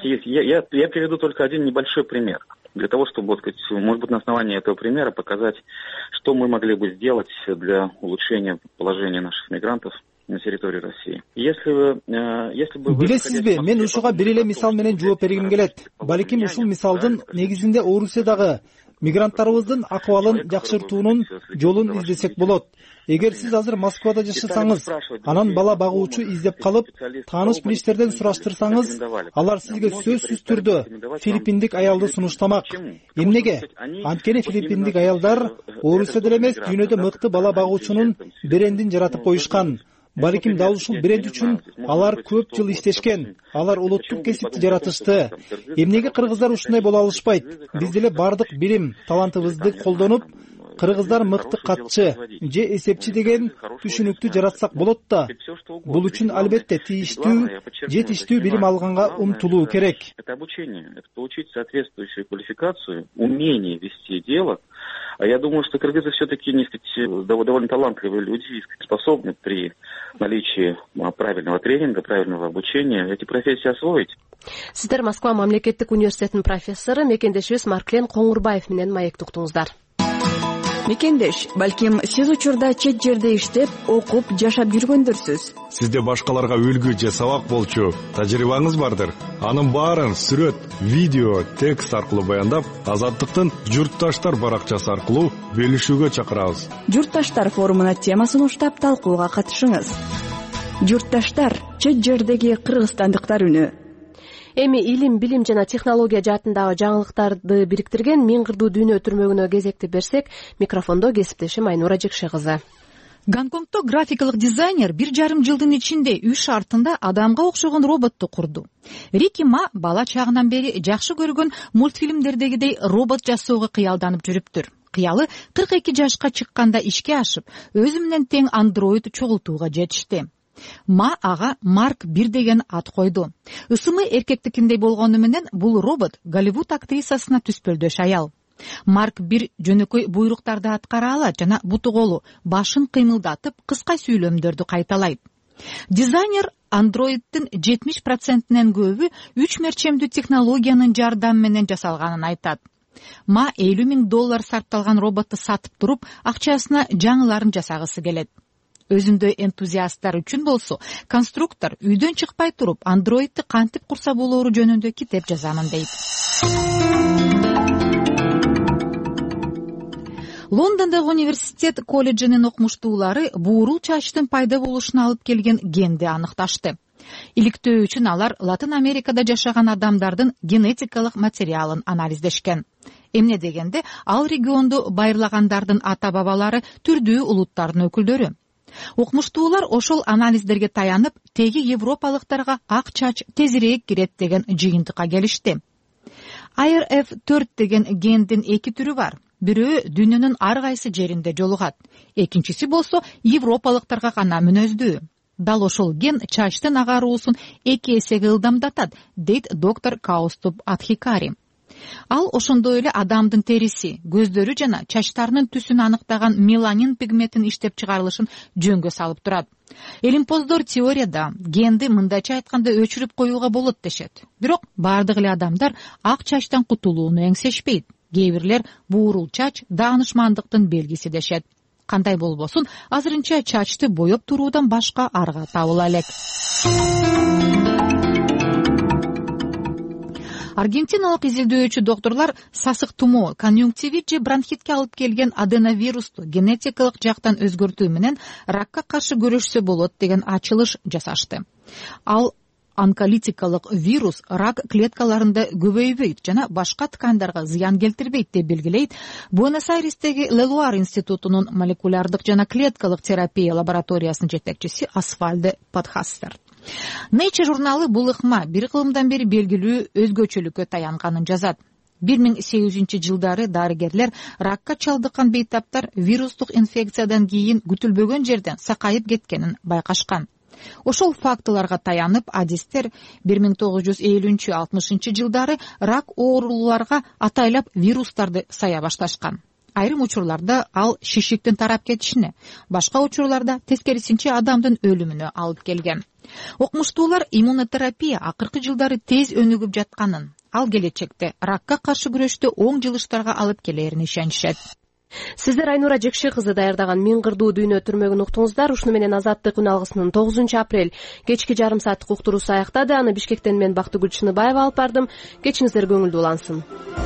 S11: я приведу только один небольшой пример. Для того, чтобы, может быть, на основании этого примера показать, что мы могли бы сделать для улучшения положения наших мигрантов на территории России. Если бы
S12: билесизби, мен ушуга бир эле мисал менен жооп бергим келет. Балким ушул мисалдын негизинде Орусиядагы мигранттарыбыздын акыбалын жакшыртуунун жолун издесек болот. Эгер сиз азыр Москвада жашасаңыз, анан бала багуучу издеп калып, тааныш билиштерден сураштырсаңыз, алар сизге сөзсүз түрдө филиппиндик аялды сунуштамак. Эмнеге? Анткени филиппиндик аялдар Орусияда эмес, дүйнөдө мыкты бала багуучунун брендин жаратып коюшкан. Балким дал ушул бренд үчүн алар көп жыл иштешкен. Алар улуттук кесипти жаратышты. Эмнеге кыргыздар ушундай боло алышпайт? Биз деле бардык билим, талантыбызды колдонуп, кыргыздар мыкты катчы же эсепчи деген түшүнүктү жаратсак болот да. Бул үчүн албетте жетиштүү билим алганга умтулуу керек.
S11: Это обучение, это получить соответствующую квалификацию, умение вести дело. А я думаю, что кыргызы все-таки довольно талантливые люди, способны при наличии правильного тренинга, правильного обучения эти профессии освоить.
S1: Сиздер Москва мамлекеттик университетинин профессору мекендешибиз Марклен Коңурбаев менен маекти уктуңуздар.
S13: Мекендеш, балким сиз учурда чет жерде иштеп, окуп, жашап жүргөндүрсүз.
S14: Сизде башкаларга үлгү же сабак болчу тажрыйбаңыз бардыр. Анын баарын сүрөт, видео, текст аркылуу баяндап, Азаттыктын Журтташтар баракчасы аркылуу бөлүшүүгө чакырабыз.
S13: Журтташтар форумуна темасын уштап талкууга катышыңыз. Журтташтар, чет жердеги кыргызстандыктар үнү.
S1: Эми илим, билим жана технология жаатындагы жаңылыктарды бириктирген Миң кырдуу дүйнө өтүрмөгүнө кезекти берсек, микрофондо кесиптешим Айнура Жекше кызы.
S15: Гонконгдо графикалык дизайнер 1,5 жылдын ичинде үй шартында адамга окшогон роботту курду. Рики Ма бала чагынан бери жакшы көргөн мультфильмдердегидей робот жасоого кыялданып жүрүптүр. Кыялы 42 жашка чыкканда ишке ашып, өзү менен тең андроид чогултууга жетишти. Ма ага Марк 1 деген ат койду. Ысымы эркектикиндей болгону менен бул робот Голливуд актрисасына түспөлдөш аял. Марк 1 жөнөкөй буйруктарды аткара алат жана буту колу башын кыймылдатып кыска сүйлөмдөрдү кайталайт. Дизайнер андроиддин 70%нен көбү 3 мерчемдүү технологиянын жардамы менен жасалганын айтат. Ма $50,000 сарпталган роботту сатып туруп, акчасына жаңыларын жасагысы келет. Өзүндө энтузиасттар үчүн болсо, конструктор үйдөн чыкпай туруп, андроидти кантип курса болоору жөнүндө китеп жазамын дейт. Лондондогу университет колледжинин окумуштуулары буурул чачтын пайда болушуна алып келген генди аныкташты. Иликтөө үчүн алар Латын Америкада жашаган адамдардын генетикалык материалын анализдешкен. Эмне дегенде, ал регионду байырлагандардын ата-бабалары түрдүү улуттардын өкүлдөрү. Окумуштуулар ошол анализдерге таянып, теги европалыктарга ак чач тезирээк кирет деген жыйынтыкка келишти. IRF4 деген гендин 2 түрү бар. Бирөө дүйнөнүн ар кайсы жеринде жолугат. Экинчиси болсо европалыктарга гана мүнөздүү. Дал ошол ген чачтын агаруусун 2 эсеге ылдамдатат, дейт доктор Каустуб Адхикари. Ал ошондой эле адамдын териси, көздөрү жана чачтарынын түсүн аныктаган меланин пигментин иштеп чыгарылышын жөнгө салып турат. Элимпоздор теорияда генди мындайча айтканда өчүрүп коюуга болот дешет. Бирок бардык эле адамдар ак чачтан кутулууну эңсешпейт. Кээ бирлер буурул чач даанышмандыктын белгиси дешет. Кандай болбосун, азырынча чачты боеп туруудан башка арга табыла элек. Аргентиналык изилдөөчү докторлор сасык тумоо, конъюнктивит же бронхитке алып келген аденовирусту генетикалык жактан өзгөртүү менен ракка каршы күрөшсө болот деген ачылыш жасашты. Ал онколитикалык вирус рак клеткаларында көбөйбөйт жана башка ткандарга зыян келтирбейт деп белгилейт Буэнос-Айрестеги Лелуар институтунун молекулярдык жана клеткалык терапия лабораториясынын жетекчиси Асфальде Подхастер. Nature журналы бул ыкма бир кылымдан бери белгилүү өзгөчөлүккө таянганын жазат. 1800-жылдары дарыгерлер ракка чалдыккан бейтаптар вирустук инфекциядан кийин күтүлбөгөн жерден сакайып кеткенин байкашкан. Ошол фактыларга таянып адистер 1950-60 жылдары рак оорулууларга атайлап вирустарды сая башташкан. Айрым учурларда ал шишиктин тарап кетишине, башка учурларда тескерисинче адамдын өлүмүнө алып келген. Окумуштуулар иммунотерапия акыркы жылдары тез өнүгүп жатканын, ал келечекте ракка каршы күрөштү оң жылыштарга алып келерине ишенишет.
S1: Сиздер Айнура Жекши кызы даярдаган Мен кырдуу дүйнө түрмөгүн уктуңуздар. Ушуну менен Азаттык күн алгысынын 9 апрель кечки жарым сааттык уктуруусу аяктады. Аны Бишкектен мен Бактыгүл Чыныбаева алып бардым. Кечиңиздер көңүлдүү улансын.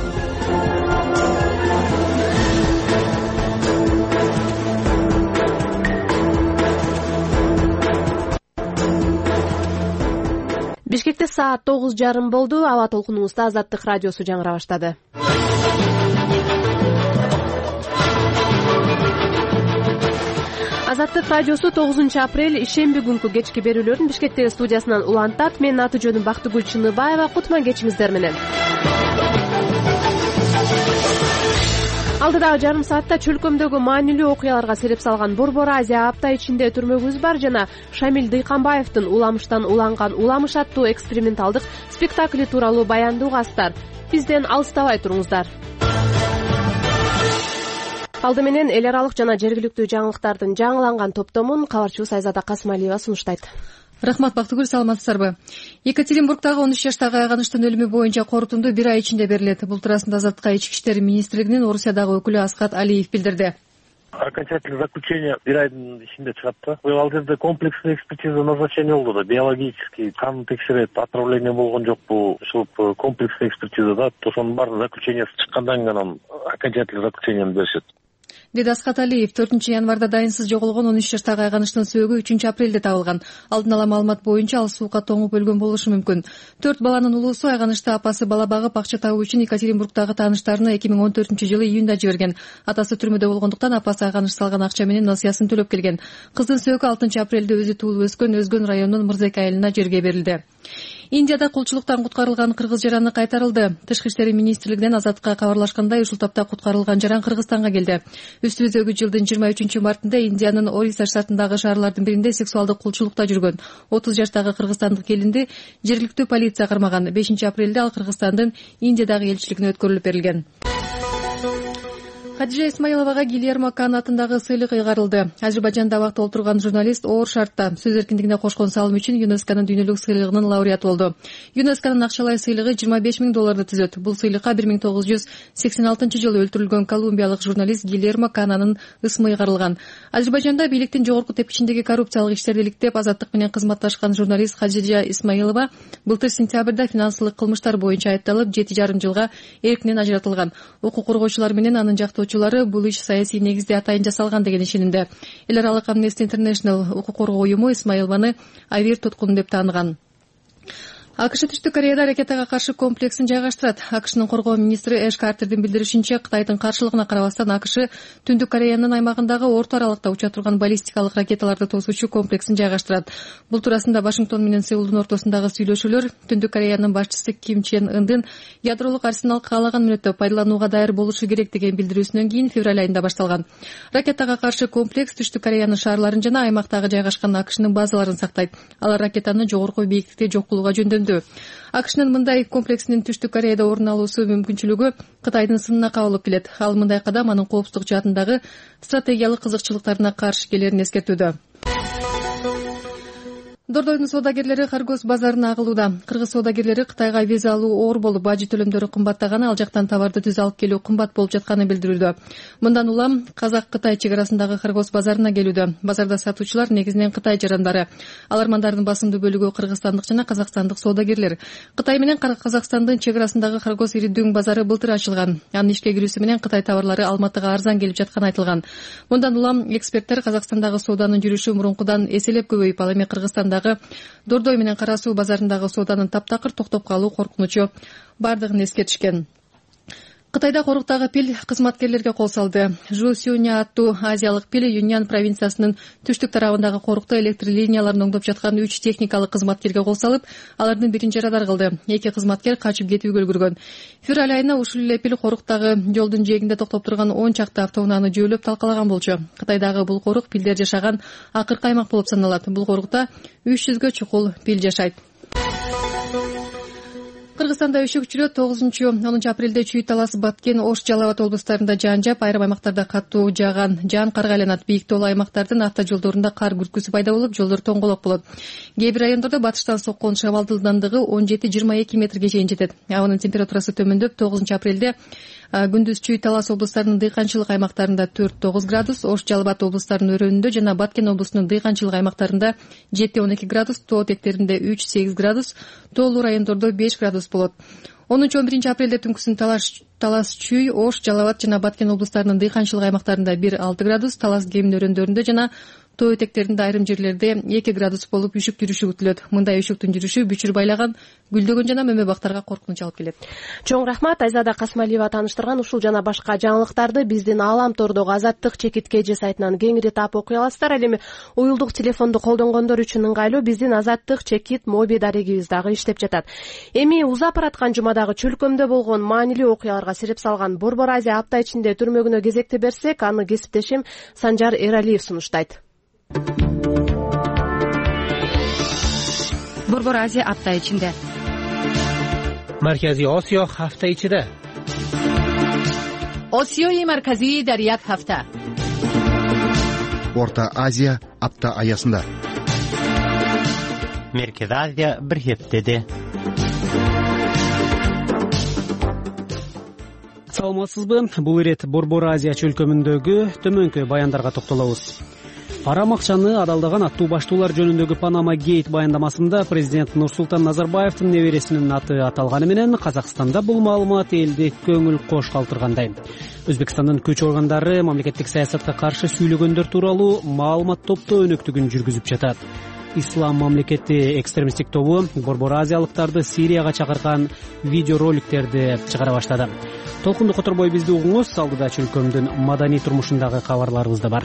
S1: Бишкекте саат 9:30 болду. Аба толкунубузда Азаттык радиосу жаңыра баштады. Азаттык радиосу 9 апрель ишемби күнкү кечки берүүлөрүн Бишкектеги студиясынан улантат. Менин аты жөнүм Бактыгүл Чыныбаева. Кутман кечиңиздер менен. Алдыдагы жарым саатта чөлкөмдөгү маанилүү окуяларга сереп салган Борбор Азия апта ичинде түрмөгүбүз бар жана Шамил Дыйканбаевдин Уламыштан уланган Уламыш аттуу эксперименталдык спектакли тууралуу баянды угасыздар. Бизден алыстабай туруңуздар. Алды менен эл аралык жана жергиликтүү жаңылыктардын жаңыланган топтомун кабарчыбыз Айзада Касымалиева сунуштайт.
S4: Рахмат, Бактыгүл, саламатсыздарбы? Екатеринбургдагы 13 жаштагы айганыштын өлүмү боюнча корутунду 1 ай ичинде берилет. Бул туурасында Азаттыкка Ички иштер министрлигинин Орусиядагы өкүлү Аскат Алиев билдирди.
S16: Окончательное заключение 1 айдын ичинде чыгат да. Ал жерде комплексный экспертиза назначение болду да, биологический кан текшерет, отравление болгон жокпу, ушул комплексный экспертиза да. Ошонун баары заключениясы чыккандан кийин окончательный заключениени беришет.
S4: Деди Аскат Алиев. 4 январда дайынсыз жоголгон 13 жаштагы айганыштын сөөгү 3 апрелде табылган. Алдын ала маалымат боюнча ал суукка тоңуп өлгөн болушу мүмкүн. 4 баланын улуусу айганышты апасы бала багып акча табуу үчүн Екатеринбургдагы тааныштарына 2014-жылы июнда жиберген. Атасы түрмөдө болгондуктан апасы айганыш салган акча менен насыясын төлөп келген. Кыздын сөөгү 6 апрелде өзү туулуп өскөн Өзгөн районунун Мырзек айылына жерге берилди. Индияда кулчулуктан куткарылган кыргыз жараны кайтарылды. Тышкы иштер министрлигинен Азаттыкка кабарлашкандай, ушул тапта куткарылган жаран Кыргызстанга келди. Үстүбүздөгү жылдын 23-мартында Индиянын Ориса штатындагы шаарлардын биринде сексуалдык кулчулукта жүргөн 30 жаштагы кыргызстандык келинди жергиликтүү полиция кармаган. 5 апрелде ал Кыргызстандын Индиядагы элчилигине өткөрүлүп берилген. Хадижа Исмаиловага Гильермо Кан атындагы сыйлык ыйгарылды. Азербайжанда абакта отурган журналист оор шартта сөз эркиндигине кошкон салым үчүн ЮНЕСКОнун дүйнөлүк сыйлыгынын лауреаты болду. ЮНЕСКонун акчалай сыйлыгы 25 000 долларды түзөт. Бул сыйлыкка 1986-жылы өлтүрүлгөн колумбиялык журналист Гильермо Кананын ысмы ыйгарылган. Азербайжанда бийликтин жогорку тепкичиндеги коррупциялык иштерди иликтеп Азаттык менен кызматташкан журналист Хадижа Исмаилова былтыр сентябрда финансылык кылмыштар боюнча айыпталып 7,5 жылга эркинен ажыратылган. Укук коргоочулар менен анын жактоочулары бул иш саясий негизде атайын жасалган деген ишенимде. Эл аралык Amnesty International укук коргоо уюму Исмаилованы авир туткун деп тааныган. АКШ Түштүк Кореяда ракетага каршы комплексин жайгаштырат. АКШнын коргоо министри Эш Картердин билдиришинче, Кытайдын каршылыгына карабастан АКШ Түндүк Кореянын аймагындагы орто аралыкта уча турган баллистикалык ракеталарды тосуучу комплексин жайгаштырат. Бул туурасында Вашингтон менен Сеулдун ортосундагы сүйлөшүүлөр Түндүк Кореянын башчысы Ким Чен Ындын ядролук арсенал каалаган мүнөттө пайдаланууга даяр болушу керек деген билдирүүсүнөн кийин февраль айында башталган. Ракетага каршы комплекс Түштүк Кореянын шаарларын жана аймактагы жайгашкан АКШнын базаларын сактайт. Алар ракетаны жогорку бийиктикте жок кылууга жөндөмдүү. АКШнын мындай комплексинин Түштүк Кореяда орун алуусу мүмкүнчүлүгү Кытайдын сынына кабылып келет. Ал мындай кадам анын коопсуздук жаатындагы стратегиялык кызыкчылыктарына каршы келерин эскертүүдө. Дордойдун соодагерлери Харгос базарына агылууда. Кыргыз соодагерлери Кытайга виза алуу оор болуп, бажы төлөмдөрү кымбаттаганы, ал жактан товарды түз алып келүү кымбат болуп жатканы билдирүүдө. Мындан улам Казак-Кытай чек арасындагы Харгос базарына келүүдө. Базарда сатуучулар негизинен Кытай жарандары. Алармандардын басымдуу бөлүгү кыргызстандык жана казакстандык соодагерлер. Кытай менен Казакстандын чек арасындагы Харгос иридүүң базары былтыр ачылган. Анын ишке кирүүсү менен Кытай товарлары Алматыга арзан келип жатканы айтылган. Мындан улам эксперттер Казакстандагы сооданын жүрүшү мурункудан эселеп көбөйүп, ал эми Кыргызстандагы Дордой менен Кара Суу базарындагы сооданын таптакыр токтоп калуу коркунучу бардыгын эскертишкен. Кытайда коруктагы пил кызматкерлерге кол салды. Жусюня аттуу азиялык пил Юньян провинциясынын түштүк тарабындагы корукта электр линияларын оңдоп жаткан 3 техникалык кызматкерге кол салып, алардын биринчи радар кылды. 2 кызматкер качып кетүүгө үлгүргөн. Февраль айында ушул эле пил коруктагы жолдун жээгинде токтоп турган 10 чакты автоунааны жөөлөп талкалаган болчу. Кытайдагы бул корук пилдер жашаган акыркы аймак болуп саналат. Бул корукта 300гө чукул пил жашайт. Кыргызстанда өшөкчүлөр 9-10 апрелде Чүй, Талас, Баткен, Ош, Жалал Абад облустарында жаан жаап, айрым аймактарда катуу жааган жаан карга айланат. Бийик тоолуу аймактардын автожолдорунда кар күрткүсү пайда болуп, жолдор тоңголок болот. Кээ бир райондордо батыштан соккон шамал жылдамдыгы 17-22 метрге чейин жетет. Абанын температурасы төмөндөп, 9 апрелде күндүз Чүй, Талас облустарынын дыйканчылык аймактарында 4-9 градус, Ош, Жалал Абад облустарынын өрөөнүндө жана Баткен облусунун дыйканчылык аймактарында 7-12 градус, тоо тектеринде 3-8 градус, тоолуу райондордо 5 градус болот. 10-11 апрелде түнкүсүн Талас, Чүй, Ош, Жалал Абад жана Баткен облустарынын дыйканчылык аймактарында 1-6 градус, Талас кемин өрөөндөрүндө жана тоо этектеринде айрым жерлерде 2 градус болуп үшүк жүрүшү күтүлөт. Мындай үшүктүн жүрүшү бүчүр байлаган, гүлдөгөн жана мөмө бактарга коркунуч алып келет.
S1: Чоң рахмат. Айзада Касмалиева тааныштырган ушул жана башка жаңылыктарды биздин Аалам тордогу Азаттык ЧКТ сайтынан кеңири таап окуй аласыздар. Ал эми уюлдук телефонду колдонгондор үчүн ыңгайлуу, биздин Азаттык ЧКТ моби дарегибиз дагы иштеп жатат. Эми узап бараткан жумадагы чөлкөмдө болгон маанилүү окуяларга себеп салган Борбор Азия апта ичинде түрмөгүнө кезекти берсек, аны кесиптешим Санжар Эралиев сунуштайт.
S17: Борбор Азия апта ичинде.
S18: Маркази Осиё ҳафта ичида.
S17: Осиёи марказӣ дар як ҳафта.
S19: Орта Азия апта аясында.
S18: Меркез Азия бир ҳептеде. Саламатсызбы? Бул ирет Борбор Азия чөлкөмүндөгү төмөнкү баяндарга токтолобуз. Арам акчаны адалдаган аттуу баштуулар жөнүндөгү Панама Гейт баяндамасында президент Нурсултан Назарбаевдин небересинин аты аталганы менен Казакстанда бул маалымат элди көңүл кош калтыргандай. Өзбекстандын күч органдары мамлекеттик саясатка каршы сүйлөгөндөр тууралуу маалымат топтоо өнөктүгүн жүргүзүп жатат. Ислам мамлекети экстремисттик тобу Борбор Азиялыктарды Сирияга чакырган видеороликтерди чыгара баштады. Толкунду которбой бизди угуңуз, алдыда чөлкөмдүн маданий турмушундагы кабарларыбыз да бар.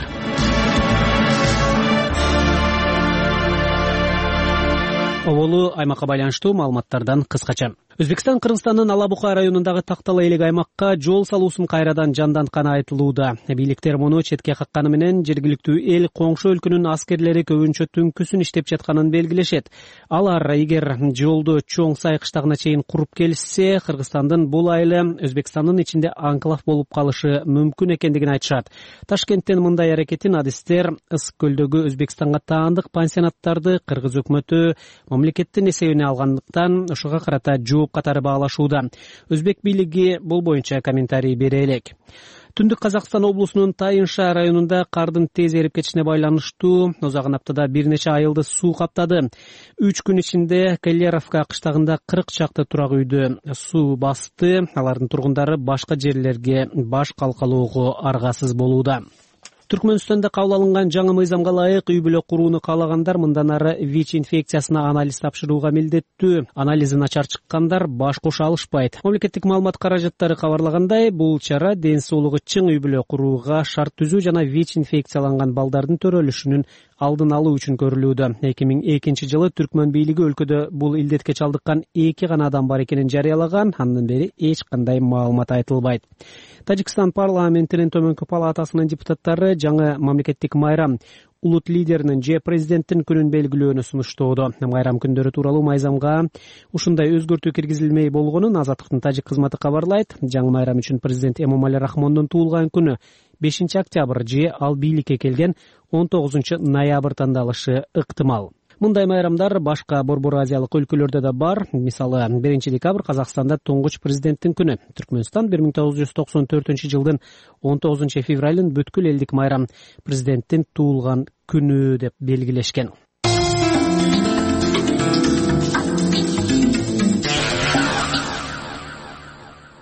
S18: Оболу аймакка байланыштуу маалыматтардан кыскача. Өзбекстан Кыргызстандын Ала Бука районундагы тактала элек аймакка жол салуусун кайрадан жандантканы айтылууда. Бийликтер муну четке какканы менен жергиликтүү эл коңшу өлкөнүн аскерлери көбүнчө түнкүсүн иштеп жатканын белгилешет. Алар эгер жолду Чоң Сай кыштагына чейин куруп келишсе, Кыргызстандын бул айылы Өзбекстандын ичинде анклав болуп калышы мүмкүн экендигин айтышат. Ташкенттен мындай аракетин адистер Ысык көлдөгү Өзбекстанга таандык пансионаттарды Кыргыз өкмөтү мамлекеттин эсебине алгандыктан ушуга карата катары баалашууда. Өзбек бийлиги бул боюнча комментарий бере элек. Түндүк Казакстан облусунун Тайынша районунда кардын тез эрип кетишине байланыштуу озаган аптада бир нече айылды суу каптады. 3 күн ичинде Келлеровка кыштагында 40 чакты турак үйдү суу басты. Алардын тургундары башка жерлерге баш калкалоого аргасыз болууда. Түркмөнстанда кабыл алынган жаңы мыйзамга ылайык үй бүлө курууну каалагандар мындан ары ВИЧ инфекциясына анализ тапшырууга милдеттүү. Анализи начар чыккандар баш кошо алышпайт. Мамлекеттик маалымат каражаттары кабарлагандай, бул чара ден соолугу чың үй бүлө курууга шарт түзүү жана ВИЧ инфекцияланган балдардын төрөлүшүнүн алдын алуу үчүн көрүлүүдө. 2002 жылы Түркмөн бийлиги өлкөдө бул илдетке чалдыккан 2 гана адам бар экенин жарыялаган. Андан бери эч кандай маалымат айтылбайт. Тажикстан парламентинин төмөнкү палатасынын депутаттары жаңы мамлекеттик майрам улут лидеринин же президенттин күнүн белгилөөнү сунуштоодо. Майрам күндөрү тууралуу мыйзамга ушундай өзгөртүү киргизилмей болгонун Азаттыктын тажик кызматы кабарлайт. Жаңы майрам үчүн президент Эмомали Рахмондун туулган күнү 5 октябрь же ал бийликке келген 19 ноябрь тандалышы ыктымал. Мындай майрамдар башка Борбор Азиялык өлкөлөрдө да бар. Мисалы 1 декабрь Казакстанда туңгуч президенттин күнү. Түркмөнстан 1994 жылдын 19 февралын бүткүл элдик майрам президенттин туулган күнү деп белгилешкен.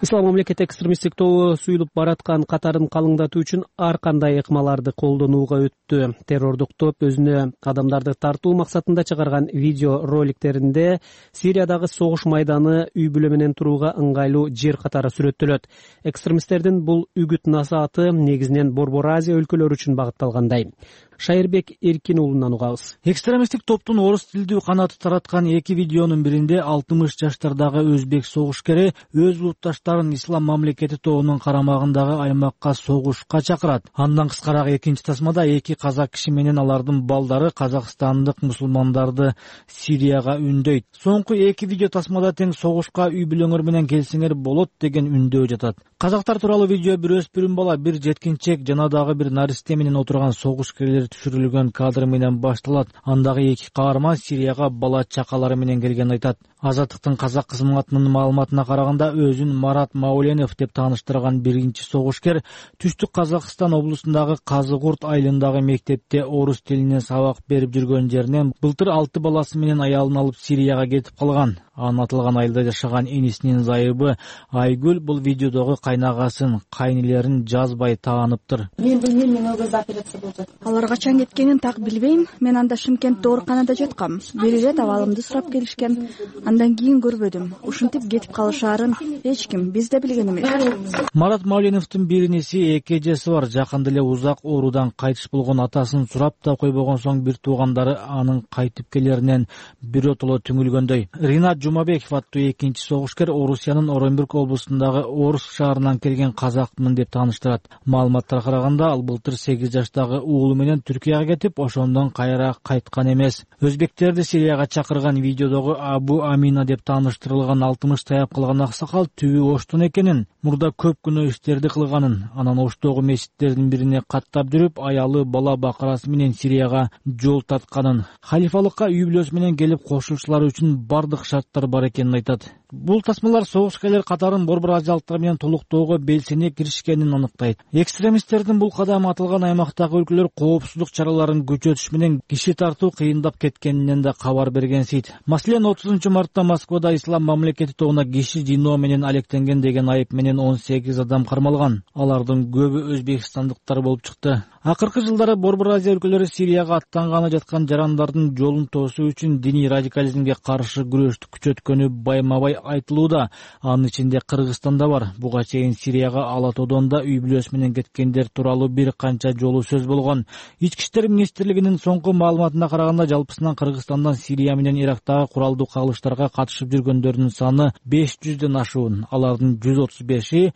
S18: ислам мамлекети экстремисттик тобу суюлуп бараткан катарын калыңдатуу үчүн ар кандай ыкмаларды колдонууга өттү. Террордук топ өзүнө адамдарды тартуу максатында чыгарган видео роликтеринде Сириядагы согуш майданы үй бүлө менен турууга ыңгайлуу жер катары сүрөттөлөт. Экстремисттердин бул үгүт насааты негизинен Борбор Азия өлкөлөрү үчүн багытталгандай. Шайырбек Эркин уулунан угабыз.
S10: Экстремисттик топтун орус тилдүү канаты тараткан эки видеонун биринде 60 жаштардагы өзбек согушкери өз улутташтарын ислам мамлекети тобунун карамагындагы аймакка согушка чакырат. Андан кыскараак экинчи тасмада эки казак киши менен алардын балдары казакстандык мусулмандарды Сирияга үндөйт. Соңку эки видео тасмада тең согушка үй бүлөңөр менен келсеңер болот деген үндөө жатат. Казактар тууралуу видео бир өспүрүм бала, бир жеткинчек жана дагы бир наристе менен отурган согушкерлер түшүрүлгөн кадр менен башталат. Андагы эки каарман Сирияга бала чакалары менен келгенин айтат. Азаттыктын казак кызматынын маалыматына караганда өзүн Марат Мауленов деп тааныштырган биринчи согушкер Түштүк Казакстан облусундагы Казыкурт айылындагы мектепте орус тилинен сабак берип жүргөн жеринен былтыр 6 баласы менен аялын алып Сирияга кетип калган. Аталган айылда жашаган энисинин зайыбы Айгүл бул видеодогу кайнагасын, кайнилерин жазбай тааныптыр.
S20: Мен билбейм, мен өгөз операция болду.
S13: Алар качан кеткенин так билбейм. Мен анда Шымкентте ооруканада жаткам. Бир ирет абалымды сурап келишкен. Андан кийин көрбөдүм. Ушинтип кетип калышаарын эч ким биз да билген эмес.
S10: Марат Мауленовдун бир иниси, эки эжеси бар. Жакында эле узак оорудан кайтыш болгон атасын сурап да койбогон соң бир туугандары анын кайтып келеринен биротоло түңүлгөндөй. Ринат Жумабеков аттуу экинчи согушкер Орусиянын Оренбург облусундагы Орус шаарынан келген казакмын деп тааныштырат. Маалыматтарга караганда ал былтыр 8 жаштагы уулу менен Түркияга кетип, ошондон кайра кайткан эмес. Өзбектерди Сирияга чакырган видеодогу Абу Амина деп тааныштырылган 60 таяп калган аксакал түбү оштун экенин, мурда көп күнөө иштерди кылганын, анан оштогу мечиттердин бирине каттап жүрүп, аялы бала бакырасы менен Сирияга жол тартканын, халифалыкка үй бүлөсү менен келип кошулушулары үчүн бардык шарттар бар экенин айтат. Бул тасмалар согушкерлер катарын Борбор Азиялыктар менен толуктоого белсене киришкенин аныктайт. Экстремисттердин бул кадамы аталган аймактагы өлкөлөр коопсуздук чараларын күчөтүш менен киши тартуу кыйындап кеткенинен да кабар бергенсийт. Маселен 30 мартта Москвада ислам мамлекети тобуна киши жиноо менен алектенген деген айып менен 18 адам кармалган. Алардын көбү өзбекстандыктар болуп чыкты. Акыркы жылдары Борбор Азия өлкөлөрү Сирияга аттанганы жаткан жарандардын жолун тосуу үчүн диний радикализмге каршы күрөштү күчөткөнү байма-бай айтылууда. Анын ичинде Кыргызстанда бар. Буга чейин Сирияга ала тоодон да үй бүлөсү менен кеткендер тууралуу бир канча жолу сөз болгон. Ички иштер министрлигинин соңку маалыматына караганда жалпысынан Кыргызстандан Сирия менен Ирактагы куралдуу кагылыштарга катышып жүргөндөрдүн саны 500дөн ашуун. Алардын 135и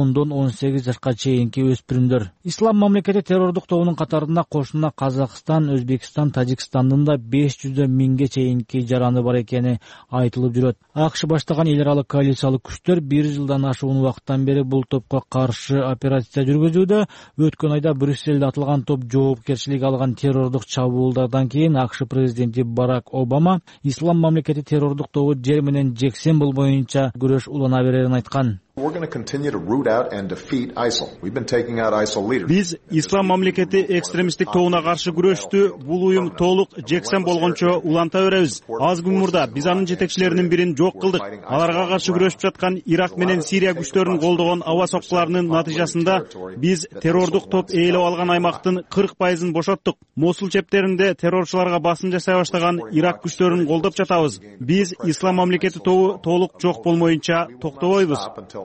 S10: 10-18 жашка чейинки өспүрүмдөр. Ислам мамлекети террордук тобунун катарында кошуна Казакстан, Өзбекстан, Тажикстандын да 500 миңге чейинки жараны бар экени айтылып жүрөт. АКШ баштаган эл аралык коалициялык күчтөр 1 жылдан ашуун убакыттан бери бул топко каршы операция жүргүзүүдө. Өткөн айда Брюсселде атылган топ жоопкерчилик алган террордук чабуулдардан кийин АКШ президенти Барак Обама ислам мамлекети террордук тобу жер менен жексен болбоюнча күрөш улана берерин айткан.
S21: Биз ислам мамлекети экстремисттик тобуна каршы күрөштү бул уюм толук жексен болгончо уланта беребиз. Аз күн мурда биз анын жетекчилеринин бирин жок кылдык. Аларга каршы күрөшүп жаткан Ирак менен Сирия күчтөрүн колдогон аба соккуларынын натыйжасында биз террордук топ ээлеп алган аймактын 40%ын бошоттук. Мосул чептеринде террорчуларга басым жасай баштаган Ирак күчтөрүн колдоп жатабыз. Биз ислам мамлекети тобу толук жок болмоюнча токтобойбуз.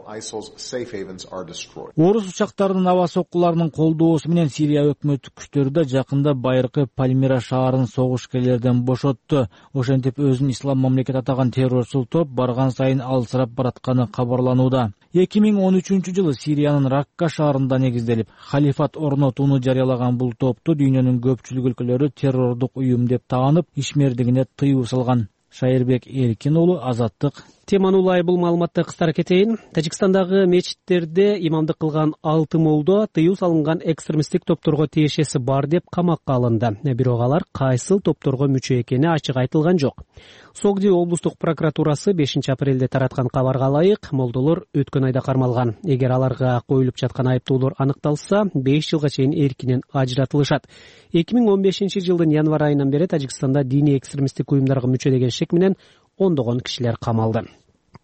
S10: Орус учактарынын аба соккуларынын колдоосу менен Сирия өкмөттүк күчтөрү да жакында байыркы Пальмира шаарын согушкерлерден бошотту. Ошентип өзүн ислам мамлекети атаган террорчул топ барган сайын алсырап баратканы кабарланууда. 2013 жылы Сириянын Ракка шаарында негизделип, халифат орнотууну жарыялаган бул топту дүйнөнүн көпчүлүк өлкөлөрү террордук уюм деп таанып, ишмердигине тыюу салган. Шайырбек Эркин уулу, Азаттык.
S18: Теманы улай бул маалыматты кыстара кетейин. Тажикстандагы мечиттерде имамдык кылган 6 молдо тыюу салынган экстремисттик топторго тиешеси бар деп камакка алынды. Бирок алар кайсыл топторго мүчө экени ачык айтылган жок. Согди облустук прокуратурасы 5 апрелде тараткан кабарга ылайык молдолор өткөн айда кармалган. Эгер аларга коюлуп жаткан айыптоолор аныкталса, 5 жылга чейин эркинен ажыратылышат. 2015 жылдын январь айынан бери Тажикстанда диний экстремисттик уюмдарга мүчө деген шек менен ондогон кишилер камалды.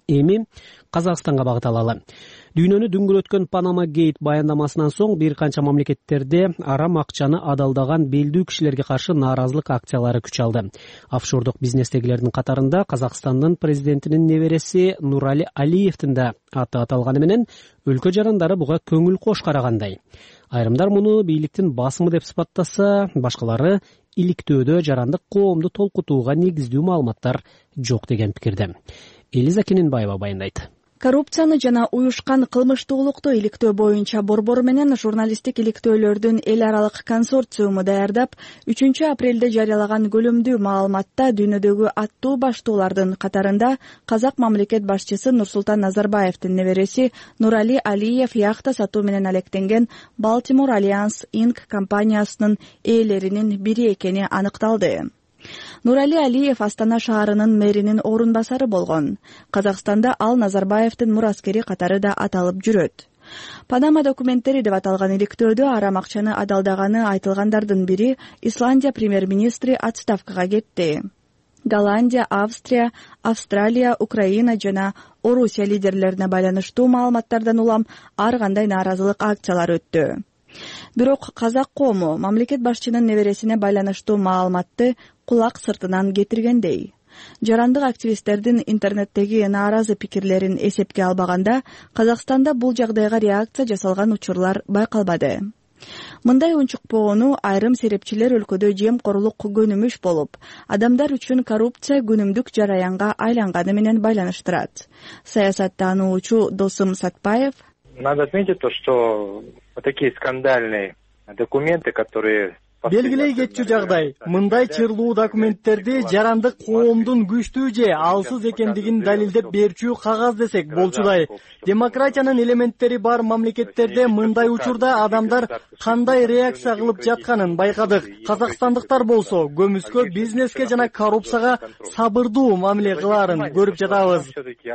S18: Эми Казакстанга багыт алалы. Дүйнөнү дүңгүрөткөн Panama Gate баяндамасынан соң бир канча мамлекеттерде арам акчаны адалдаган белдүү кишилерге каршы нааразылык акциялары күч алды. Офшордук бизнестегилердин катарында Казакстандын президентинин небереси Нурали Алиевдин да аты аталганы менен өлкө жарандары буга көңүл кош карагандай. Айрымдар муну бийликтин басымы деп сыпаттаса, башкалары иликтөөдө жарандык коомду толкутууга негиздүү маалыматтар жок деген пикирде. Элиза Кененбаева баяндайт.
S13: Коррупцияны жана уюшкан кылмыштуулукту иликтөө боюнча борбор менен журналисттик иликтөөлөрдүн эл аралык консорциуму даярдап, 3-апрелде жарыялаган көлөмдүү маалыматта дүйнөдөгү аттуу баштуулардын катарында Казак мамлекет башчысы Нурсултан Назарбаевдин небереси Нурали Алиев яхта сатуу менен алектенген Baltimore Alliance Inc. компаниясынын ээлеринин бири экени аныкталды. Нурали Алиев Астана шаарынын мэринин орун басары болгон. Казакстанда ал Назарбаевдин мураскери катары да аталып жүрөт. Панама документтери деп аталган иликтөөдө арам акчаны адалдаганы айтылгандардын бири Исландия премьер-министри отставкага кетти. Голландия, Австрия, Австралия, Украина жана Орусия лидерлерине байланыштуу маалыматтардан улам ар кандай нааразылык акциялары өттү. Бирок казак коому мамлекет башчынын небересине байланыштуу маалыматты кулак сыртынан кетиргендей. Жарандык активисттердин интернеттеги нааразы пикирлерин эсепке албаганда, Казакстанда бул жагдайга реакция жасалган учурлар байкалбады. Мындай унчукпоону айрым серепчилер өлкөдө жемкорлук көнүмүш болуп, адамдар үчүн коррупция күнүмдүк жараянга айланганы менен байланыштырат. Саясаттануучу Досым Сатпаев:
S5: Надо отметить то, что вот такие скандальные документы, которые
S10: белгилей кетчү жагдай. Мындай чырлуу документтерди жарандык коомдун күчтүү же алсыз экендигин далилдеп берчү кагаз десек болчудай. Демократиянын элементтери бар мамлекеттерде мындай учурда адамдар кандай реакция кылып жатканын байкадык. Казакстандыктар болсо көмүскө, бизнеске жана коррупцияга сабырдуу мамиле кылаарын көрүп жатабыз.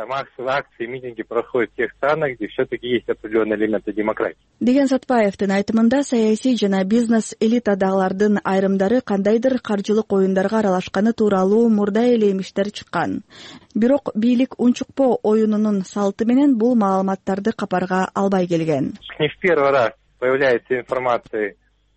S5: Акции, митинги проходят в тех странах, где все-таки есть определенные элементы демократии.
S13: Деген Сатпаевдин айтымында саясий жана бизнес элитадагылардын айрымдары кандайдыр каржылык оюндарга аралашканы тууралуу мурда эле эмиштер чыккан. Бирок бийлик унчукпоо оюнунун салты менен бул маалыматтарды капарга албай келген.
S5: Не в первый раз появляется информация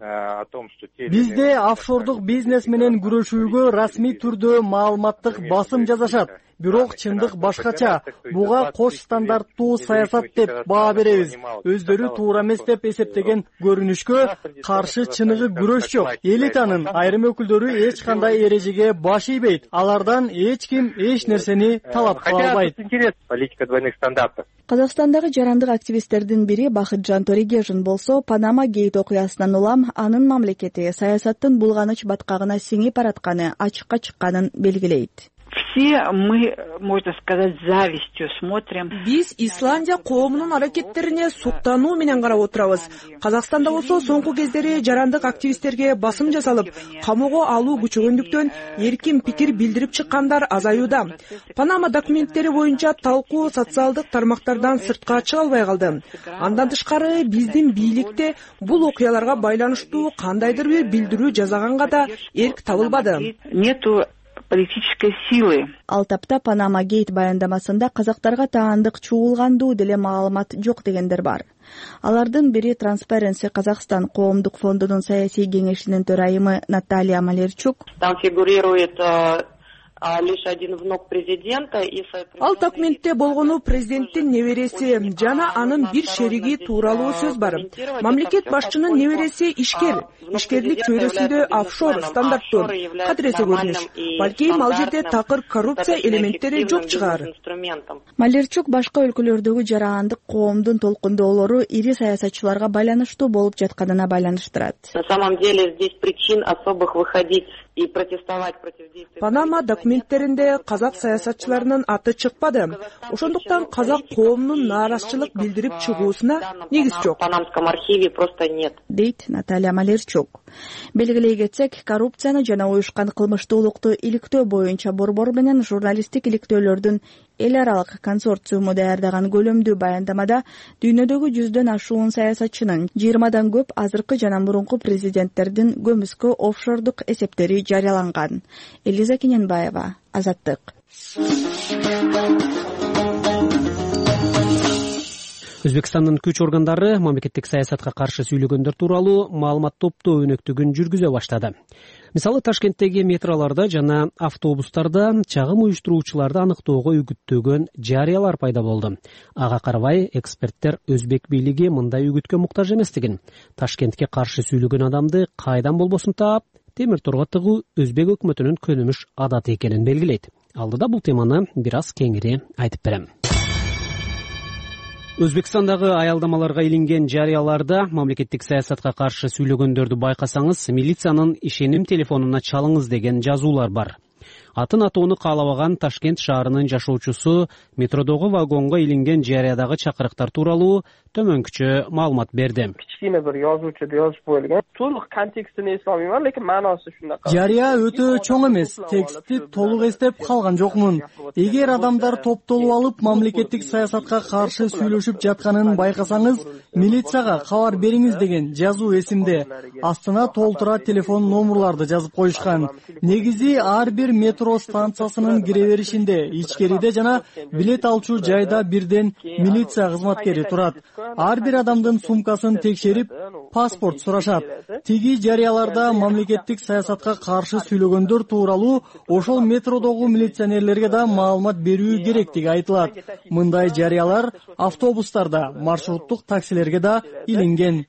S5: о том, что
S10: бизде офшордук бизнес менен күрөшүүгө расмий түрдө маалыматтык басым жасашат. Бирок чындык башкача. Буга кош стандарттуу саясат деп баа беребиз. Өздөрү туура эмес деп эсептеген көрүнүшкө каршы чыныгы күрөш жок. Элитанын айрым өкүлдөрү эч кандай эрежеге баш ийбейт. Алардан эч ким эч нерсени талап кыла албайт.
S5: Политика двойных стандартов.
S13: Казакстандагы жарандык активисттердин бири Бахытжан Торегежин болсо, Панама Гейт окуясынан улам анын мамлекети саясаттын булганыч баткагына сиңип баратканы ачыкка чыкканын белгилейт.
S22: Все мы, можно сказать, завистью смотрим.
S23: Биз Исландия коомунун аракеттерине суктануу менен карап отурабыз. Казакстанда болсо соңку кездери жарандык активисттерге басым жасалып, камоого алуу күчөгөндүктөн эркин пикир билдирип чыккандар азаюуда. Панама документтери боюнча талкуу социалдык тармактардан сыртка чыга албай калды. Андан тышкары биздин бийликте бул окуяларга байланыштуу кандайдыр бир билдирүү жасаганга да эрк табылбады.
S22: Нету политической силы.
S13: Ал тапта Панама Гейт баяндамасында казактарга таандык чуулгандуу деле маалымат жок дегендер бар. Алардын бири Transparency Казахстан коомдук фондунун саясий кеңешинин төрайымы Наталья Малерчук.
S22: Там фигурирует лишь один внук президента.
S23: Ал документте болгону президенттин небереси жана анын бир шериги тууралуу сөз бар. Мамлекет башчынын небереси ишкер. Ишкерлик чөйрөсүндө офшор стандарттуу кадыресе көрүнүш. Балки ал жерде такыр коррупция элементтери жок чыгар.
S13: Малерчук башка өлкөлөрдөгү жарандык коомдун толкундоолору ири саясатчыларга байланыштуу болуп жатканына байланыштырат.
S22: На самом деле здесь причин особых выходить и протестовать против действий.
S23: Панама документтеринде казак саясатчыларынын аты чыкпады. Ошондуктан казак коомунун нааразычылык билдирип чыгуусуна негиз жок.
S22: В Панамском архиве просто нет.
S13: Дейт Наталья Малерчук. Белгилей кетсек, коррупцияны жана уюшкан кылмыштуулукту иликтөө боюнча борбор менен журналисттик иликтөөлөрдүн эл аралык консорциуму даярдаган көлөмдүү баяндамада дүйнөдөгү 100дөн ашуун саясатчынын 20дан көп азыркы жана мурунку президенттердин көмүскө офшордук эсептери жарыяланган. Элиза Кененбаева, Азаттык.
S18: Өзбекстандын күч органдары мамлекеттик саясатка каршы сүйлөгөндөр тууралуу маалымат топтоо өнөктүгүн жүргүзө баштады. Мисалы, Ташкенттеги метролордо жана автобустарда чагым уюштуруучуларды аныктоого үгүттөгөн жарыялар пайда болду. Ага карабай, эксперттер өзбек бийлиги мындай үгүткө муктаж эместигин, Ташкентке каршы сүйлөгөн адамды кайдан болбосун таап, темир торго тыгуу өзбек өкмөтүнүн көнүмүш адаты экенин белгилейт. Алдыда бул теманы бир аз кеңири айтып берем. Өзбекстандагы аялдамаларга илинген жарыяларда мамлекеттик саясатка каршы сүйлөгөндөрдү байкасаңыз, милициянын ишеним телефонуна чалыңыз деген жазуулар бар. Атын атоону каалабаган Ташкент шаарынын жашоочусу метродогу вагонго илинген жарыядагы чакырыктар тууралуу төмөнкүчө маалымат берди.
S7: Кичине бир жазуучу жазып койгон. Толук контекстин эсте албайм, лекин маанасы ушундай.
S8: Жарыя өтө чоң эмес, текстти толук эстеп калган жокмун. Эгер адамдар топтолуп алып мамлекеттик саясатка каршы сүйлөшүп жатканын байкасаңыз, милицияга кабар бериңиз деген жазуу эсимде. Астына толтура телефон номерларды жазып коюшкан. Негизи ар бир метро станциясынын кире беришинде, ичкериде жана билет алчу жайда бирден милиция кызматкери турат. Ар бир адамдын сумкасын текшерип, паспорт сурашат. Тиги жарыяларда мамлекеттик саясатка каршы сүйлөгөндөр тууралуу ошол метродогу милиционерлерге да маалымат берүү керектиги айтылат. Мындай жарыялар автобустарда, маршруттук таксилерге да илинген.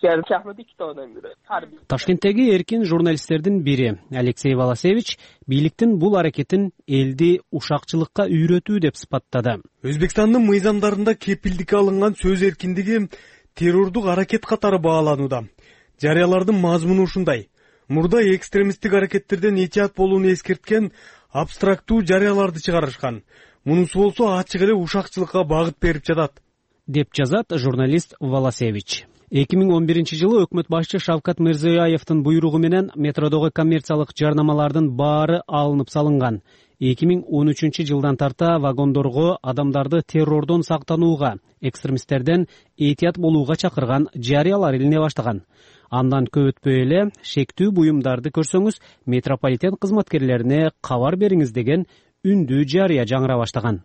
S18: Ташкенттеги эркин журналисттердин бири Алексей Волосевич бийликтин бул аракетин элди ушакчылыкка үйрөтүү деп сыпаттады.
S2: Өзбекстандын мыйзамдарында кепилдикке алынган сөз эркиндиги террордук аракет катары бааланууда. Жарыялардын мазмуну ушундай: мурда экстремисттик аракеттерден этият болууну эскерткен абстрактуу жарыяларды чыгарышкан. Мунусу болсо ачык эле ушакчылыкка багыт берип жатат,
S18: деп жазат журналист Волосевич. 2011-жылы өкмөт башчы Шавкат Мирзиёевдин буйругу менен метродогу коммерциялык жарнамалардын баары алынып салынган. 2013-жылдан тарта вагондорго адамдарды террордон сактанууга, экстремисттерден этият болууга чакырган жарыялар илине баштаган. Андан көп өтпөй эле шектүү буюмдарды көрсөңүз, метрополитен кызматкерлерине кабар бериңиз деген үндүү жарыя жаңыра баштаган.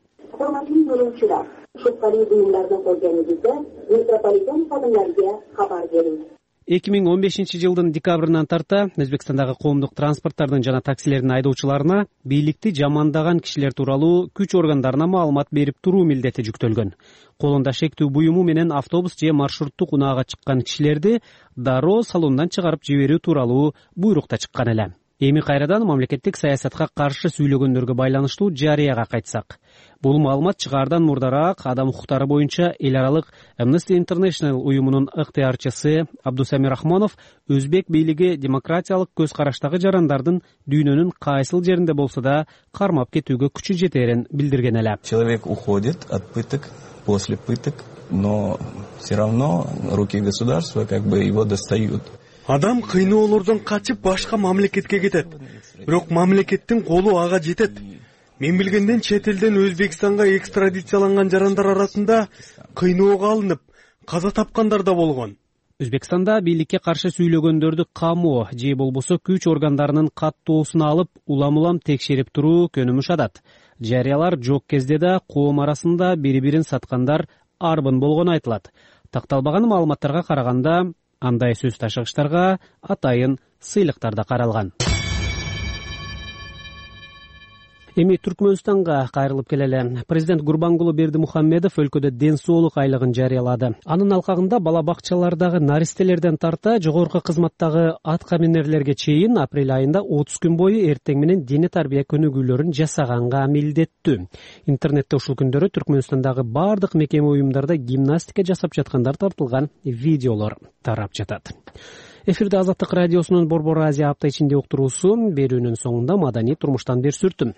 S18: Шуткали буюмдарды көргөнүңүздө метрополитен кадымдарга кабар бериңиз. 2015-жылдын декабрынан тарта Өзбекстандагы коомдук транспорттардын жана таксилердин айдоочуларына бийликти жамандаган кишилер тууралуу күч органдарына маалымат берип туруу милдети жүктөлгөн. Колунда шектүү буюму менен автобус же маршруттук унаага чыккан кишилерди дароо салондан чыгарып жиберүү тууралуу буйрук да чыккан эле. Эми кайрадан мамлекеттик саясатка каршы сүйлөгөндөргө байланыштуу жарыяга кайтсак. Бул маалымат чыгаардан мурдараак адам укуктары боюнча эл аралык Amnesty International уюмунун ыктыярчысы Абдусамир Рахмонов өзбек бийлиги демократиялык көз караштагы жарандардын дүйнөнүн кайсыл жеринде болсо да кармап кетүүгө күчү жетерин билдирген эле.
S9: Человек уходит от пыток, после пыток, но все равно руки государства как бы его достают.
S2: Адам кыйноолордон качып башка мамлекетке кетет. Бирок мамлекеттин колу ага жетет. Мен билгенден чет элден Өзбекстанга экстрадицияланган жарандар арасында кыйноого алынып, каза тапкандар да болгон.
S18: Өзбекстанда бийликке каршы сүйлөгөндөрдү камоо же болбосо күч органдарынын каттоосуна алып, улам-улам текшерип туруу көнүмүш адат. Жарыялар жок кезде да коом арасында бири-бирин саткандар арбын болгону айтылат. Такталбаган маалыматтарга караганда, андай сөз ташыгычтарга атайын сыйлыктар да каралган. Эми Түркмөнстанга кайрылып келели. Президент Гурбангулы Бердимухамедов өлкөдө ден соолук айлыгын жарыялады. Анын алкагында бала бакчалардагы наристелерден тарта жогорку кызматтагы атка минерлерге чейин апрель айында 30 күн бою эртең менен дене тарбия көнүгүүлөрүн жасаганга милдеттүү. Интернетте ушул күндөрү Түркмөнстандагы бардык мекеме уюмдарда гимнастика жасап жаткандар тартылган видеолор тарап жатат. Эфирде Азаттык радиосунун Борбор Азия апта ичинде уктуруусу, берүүнүн соңунда маданий турмуштан бир сүртүм.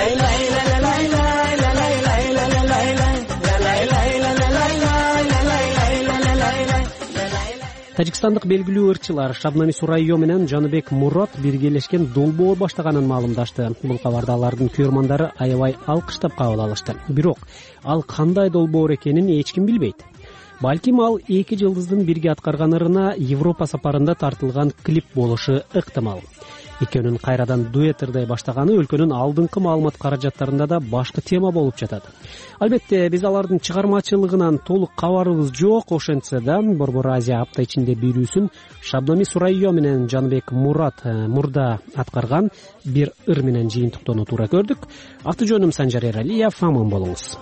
S18: Тажикстандык белгилүү ырчылар Шабнами Сурайё менен Жаныбек Мурат биргелешкен долбоор баштаганын маалымдашты. Бул кабарды алардын көрмандары аябай алкыштап кабыл алышты. Бирок ал кандай долбоор экенин эч ким билбейт. Балким ал 2 жылдыздын бирге аткарган ырына Европа сапарында тартылган клип болушу ыктымал. экөөнүн кайрадан дуэт ырдай баштаганы өлкөнүн алдыңкы маалымат каражаттарында да башкы тема болуп жатат. Албетте биз алардын чыгармачылыгынан толук кабарыбыз жок. Ошентсе да Борбор Азия апта ичинде берүүсүн Шабнами Сурайё менен Жанбек Мурда аткарган бир ыр менен жыйынтыктоону туура көрдүк. Аты жөнүм Санжар Эралиев. Аман болуңуз.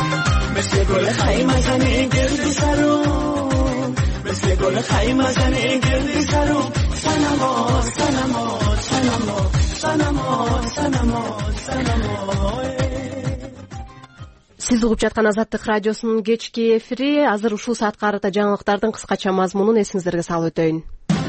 S1: Сиз угуп жаткан Азаттык радиосунун кечки эфири. Азыр ушул саатка карата жаңылыктардын кыскача мазмунун эсиңиздерге салып өтөйүн.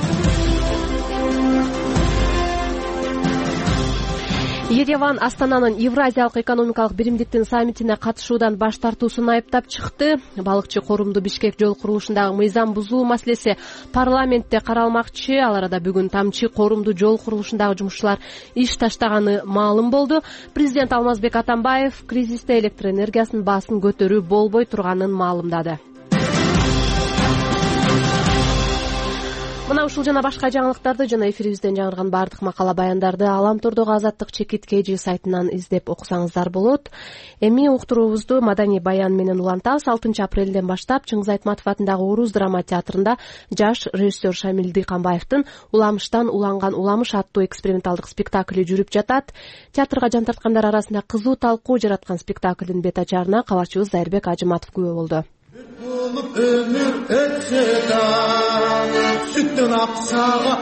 S1: Ереван Астананын Евразиялык экономикалык биримдиктин саммитине катышуудан баш тартуусун айыптап чыкты. Балыкчы корумду Бишкек жол курулушундагы мыйзам бузуу маселеси парламентте каралмакчы. Ал арада бүгүн Тамчы корумду жол курулушундагы жумушчулар иш таштаганы маалым болду. Президент Алмазбек Атамбаев кризисте электр энергиясынын баасын көтөрүү болбой турганын маалымдады. Мына ушул жана башка жаңылыктарды жана эфирибизден жаңырган баардык макала баяндарды Аламтордогу Азаттык чекит KG сайтынан издеп окусаңыздар болот. Эми уктуруубузду маданий баян менен улантабыз. 6 апрелден баштап Чыңгыз Айтматов атындагы Орус драма театрында жаш режиссер Шамил Дыйканбаевдин Уламыштан уланган Уламыш аттуу эксперименталдык спектакли жүрүп жатат. Театрга жан тарткандар арасында кызуу талкуу жараткан спектаклдин бет ачарына кабарчыбыз Зайырбек Ажыматов күбө болду.
S3: Bulup ömür ötse da sütten aksaga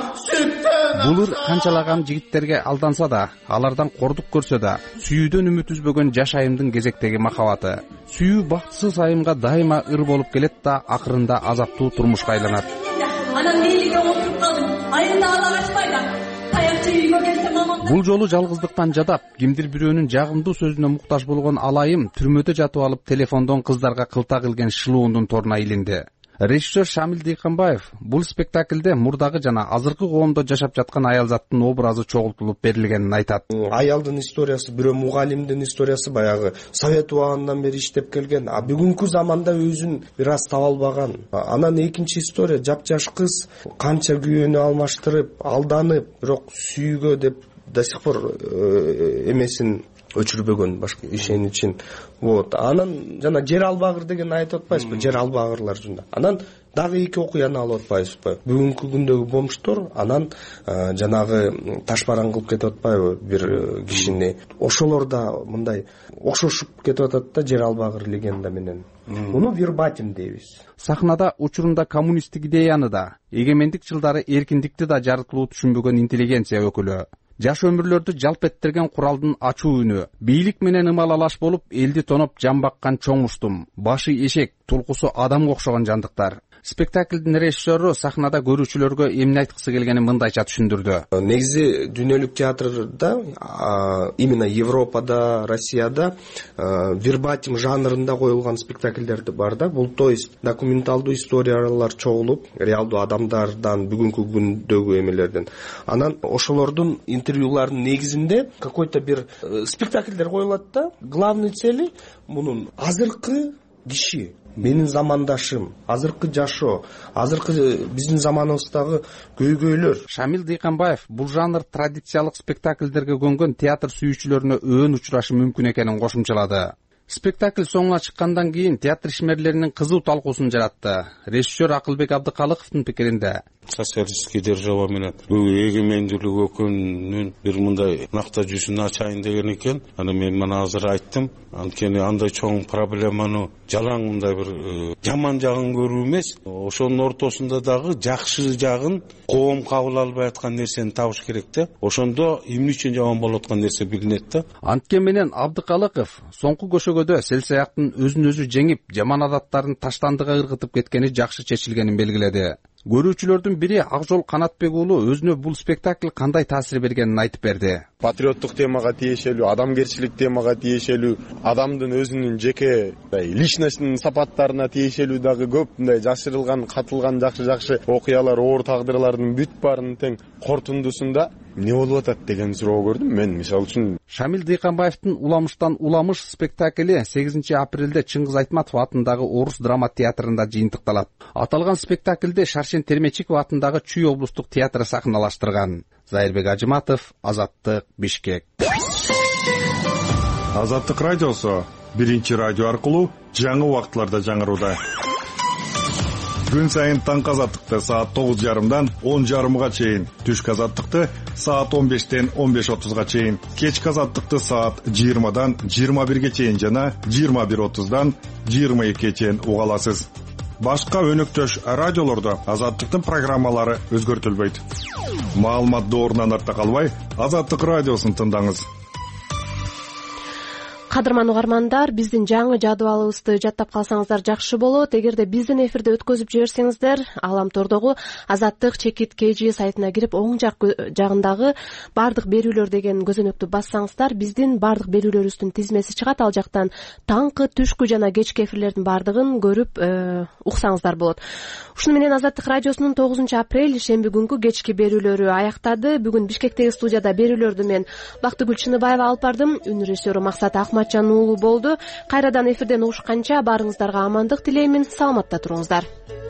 S6: Булур канчалаган жигиттерге алданса да, алардан кордук көрсө да, сүйүүдөн үмүт үзбөгөн жаш айымдын кезектеги махабаты. Сүйүү бактысыз айымга дайыма ыр болуп келет да, акырында азаптуу турмушка айланат.
S12: Анан мейлиге отуруп калдым. Айында ала качпайда. Таякчы үйгө келсем мамам.
S6: Бул жолу жалгыздыктан жадап, кимдир бирөөнүн жагымдуу сөзүнө муктаж болгон алайым түрмөдө жатып алып телефондон кыздарга кылта кылген шылуундун торуна илинди. Режиссер Шамил Дыйканбаев бул спектаклде мурдагы жана азыркы коомдо жашап жаткан аялзаттын образы чогултулуп берилгенин айтат.
S24: Аялдын историясы, бирөө мугалимдин историясы баягы совет убагынан бери иштеп келген, а бүгүнкү заманда өзүн бир аз таба албаган. Анан экинчи история жапжаш кыз канча күйөөнү алмаштырып, алданып, бирок сүйүүгө деп до сих пор эмесин өчүрбөгөн башка ишеничин. Вот. Анан жана жер албагыр деген айтып атпайсызбы? Жер албагырлар жөнүндө. Анан дагы эки окуяны алып атпайсызбы? Бүгүнкү күндөгү бомштор анан жанагы ташбаран кылып кетип атпайбы бир кишини. Ошолор да мындай окшошуп кетип атат да жер албагыр легенда менен. Муну вербатим дейбиз.
S6: Сахнада учурунда коммунисттик идеяны да, эгемендик жылдары эркиндикти да жарыктылуу түшүнбөгөн интеллигенция өкүлү. Жаш өмүрлөрдү жалп эттерген куралдын ачуу үнү. Бийлик менен ымалалаш болуп, элди тоноп жан баккан чоң уштум. Башы эшек, тулкусу адамга окшогон жандыктар. Спектаклдин режиссеру сахнада көрүүчүлөргө эмне айткысы келгенин мындайча түшүндүрдү.
S24: Негизи дүйнөлүк театрда, именно Европада, Россияда вербатим жанрында коюлган спектакльдер бар да. Бул то есть документалдуу историялар чогулуп, реалдуу адамдардан, бүгүнкү күндөгү эмелерден. Анан ошолордун интервьюларынын негизинде какой-то бир спектакльдер коюлат да. Главный цели мунун азыркы киши, менин замандашым, азыркы жашоо, азыркы биздин заманыбыздагы көйгөйлөр.
S6: Шамил Дыйканбаев бул жанр традициялык спектакльдерге көнгөн театр сүйүүчүлөрүнө өөн учурашы мүмкүн экенин кошумчалады. Спектакль соңуна чыккандан кийин театр ишмерлеринин кызуу талкуусун жаратты. Режиссер Акылбек Абдыкалыковдун пикиринде
S25: социалисттик держава менен эгемендүүлүк өкүнүн бир мындай накта жүзүн ачайын деген экен. Аны мен мына азыр айттым. Анткени андай чоң проблеманы жалаң мындай бир жаман жагын көрүү эмес, ошонун ортосунда дагы жакшы жагын коом кабыл албай аткан нерсени табыш керек да. Ошондо эмне үчүн жаман болуп аткан нерсе билинет да.
S6: Анткени менен Абдыкалыков соңку көшөгөдө селсаяктын өзүн өзү жеңип, жаман адаттарын таштандыга ыргытып кеткени жакшы чечилгенин белгиледи. Көрүүчүлөрдүн бири Акжол Канатбек уулу өзүнө бул спектакль кандай таасир бергенин айтып берди.
S26: Патриоттук темага тиешелүү, адамгерчилик темага тиешелүү, адамдын өзүнүн жеке личностнун сапаттарына тиешелүү дагы көп мындай жашырылган, катылган жакшы окуялар, оор тагдырлардын бүт баарынын тең корутундусунда эмне болуп атат деген суроо көрдүм мен. Мисалы үчүн
S6: Шамил Дыйканбаевдин Уламыштан уламыш спектакли 8 апрелде Чыңгыз Айтматов атындагы Орус драма театрында жыйынтыкталат. Аталган спектакльде Шаршен Термечиков атындагы Чүй облустук театры сахналаштырган. Зайырбек Ажыматов, Азаттык, Бишкек.
S4: Азаттык радиосу биринчи радио аркылуу жаңы убакытларда жаңырууда. Күн сайын таңкы азаттыкты саат 9:30дан 10:30га чейин, түшкү азаттыкты саат 15-тен 15:30га чейин, кечки азаттыкты саат 20-дан 21-ге чейин жана 21:30-дан 22-ге чейин уга аласыз. Башка өнөктөш радиолордо азаттыктын программалары өзгөртүлбөйт. Маалымат доорунан артта калбай, Азаттык радиосун тыңдаңыз.
S1: Кадырман угармандар, биздин жаңы жадыбалыбызды жаттап калсаңыздар жакшы болот. Эгерде биздин эфирде өткөзүп жиберсеңиздер, Аламтордогу Азаттык чекит KG сайтына кирип, оң жак жагындагы бардык берүүлөр деген көзөнөктү бассаңыздар, биздин бардык берүүлөрүбүздүн тизмеси чыгат. Ал жактан таңкы, түшкү жана кечки эфирлердин бардыгын көрүп уксаңыздар болот. Ушуну менен Азаттык радиосунун 9 апрель шемби күнгү кечки берүүлөрү аяктады. Бүгүн Бишкектеги студияда берүүлөрдү мен Бактыгүл Чыныбаева алып бардым. Үн режиссеру Максат Ахматжан уулу болду. Кайрадан эфирден угушканча баарыңыздарга амандык тилеймин. Саламатта туруңуздар.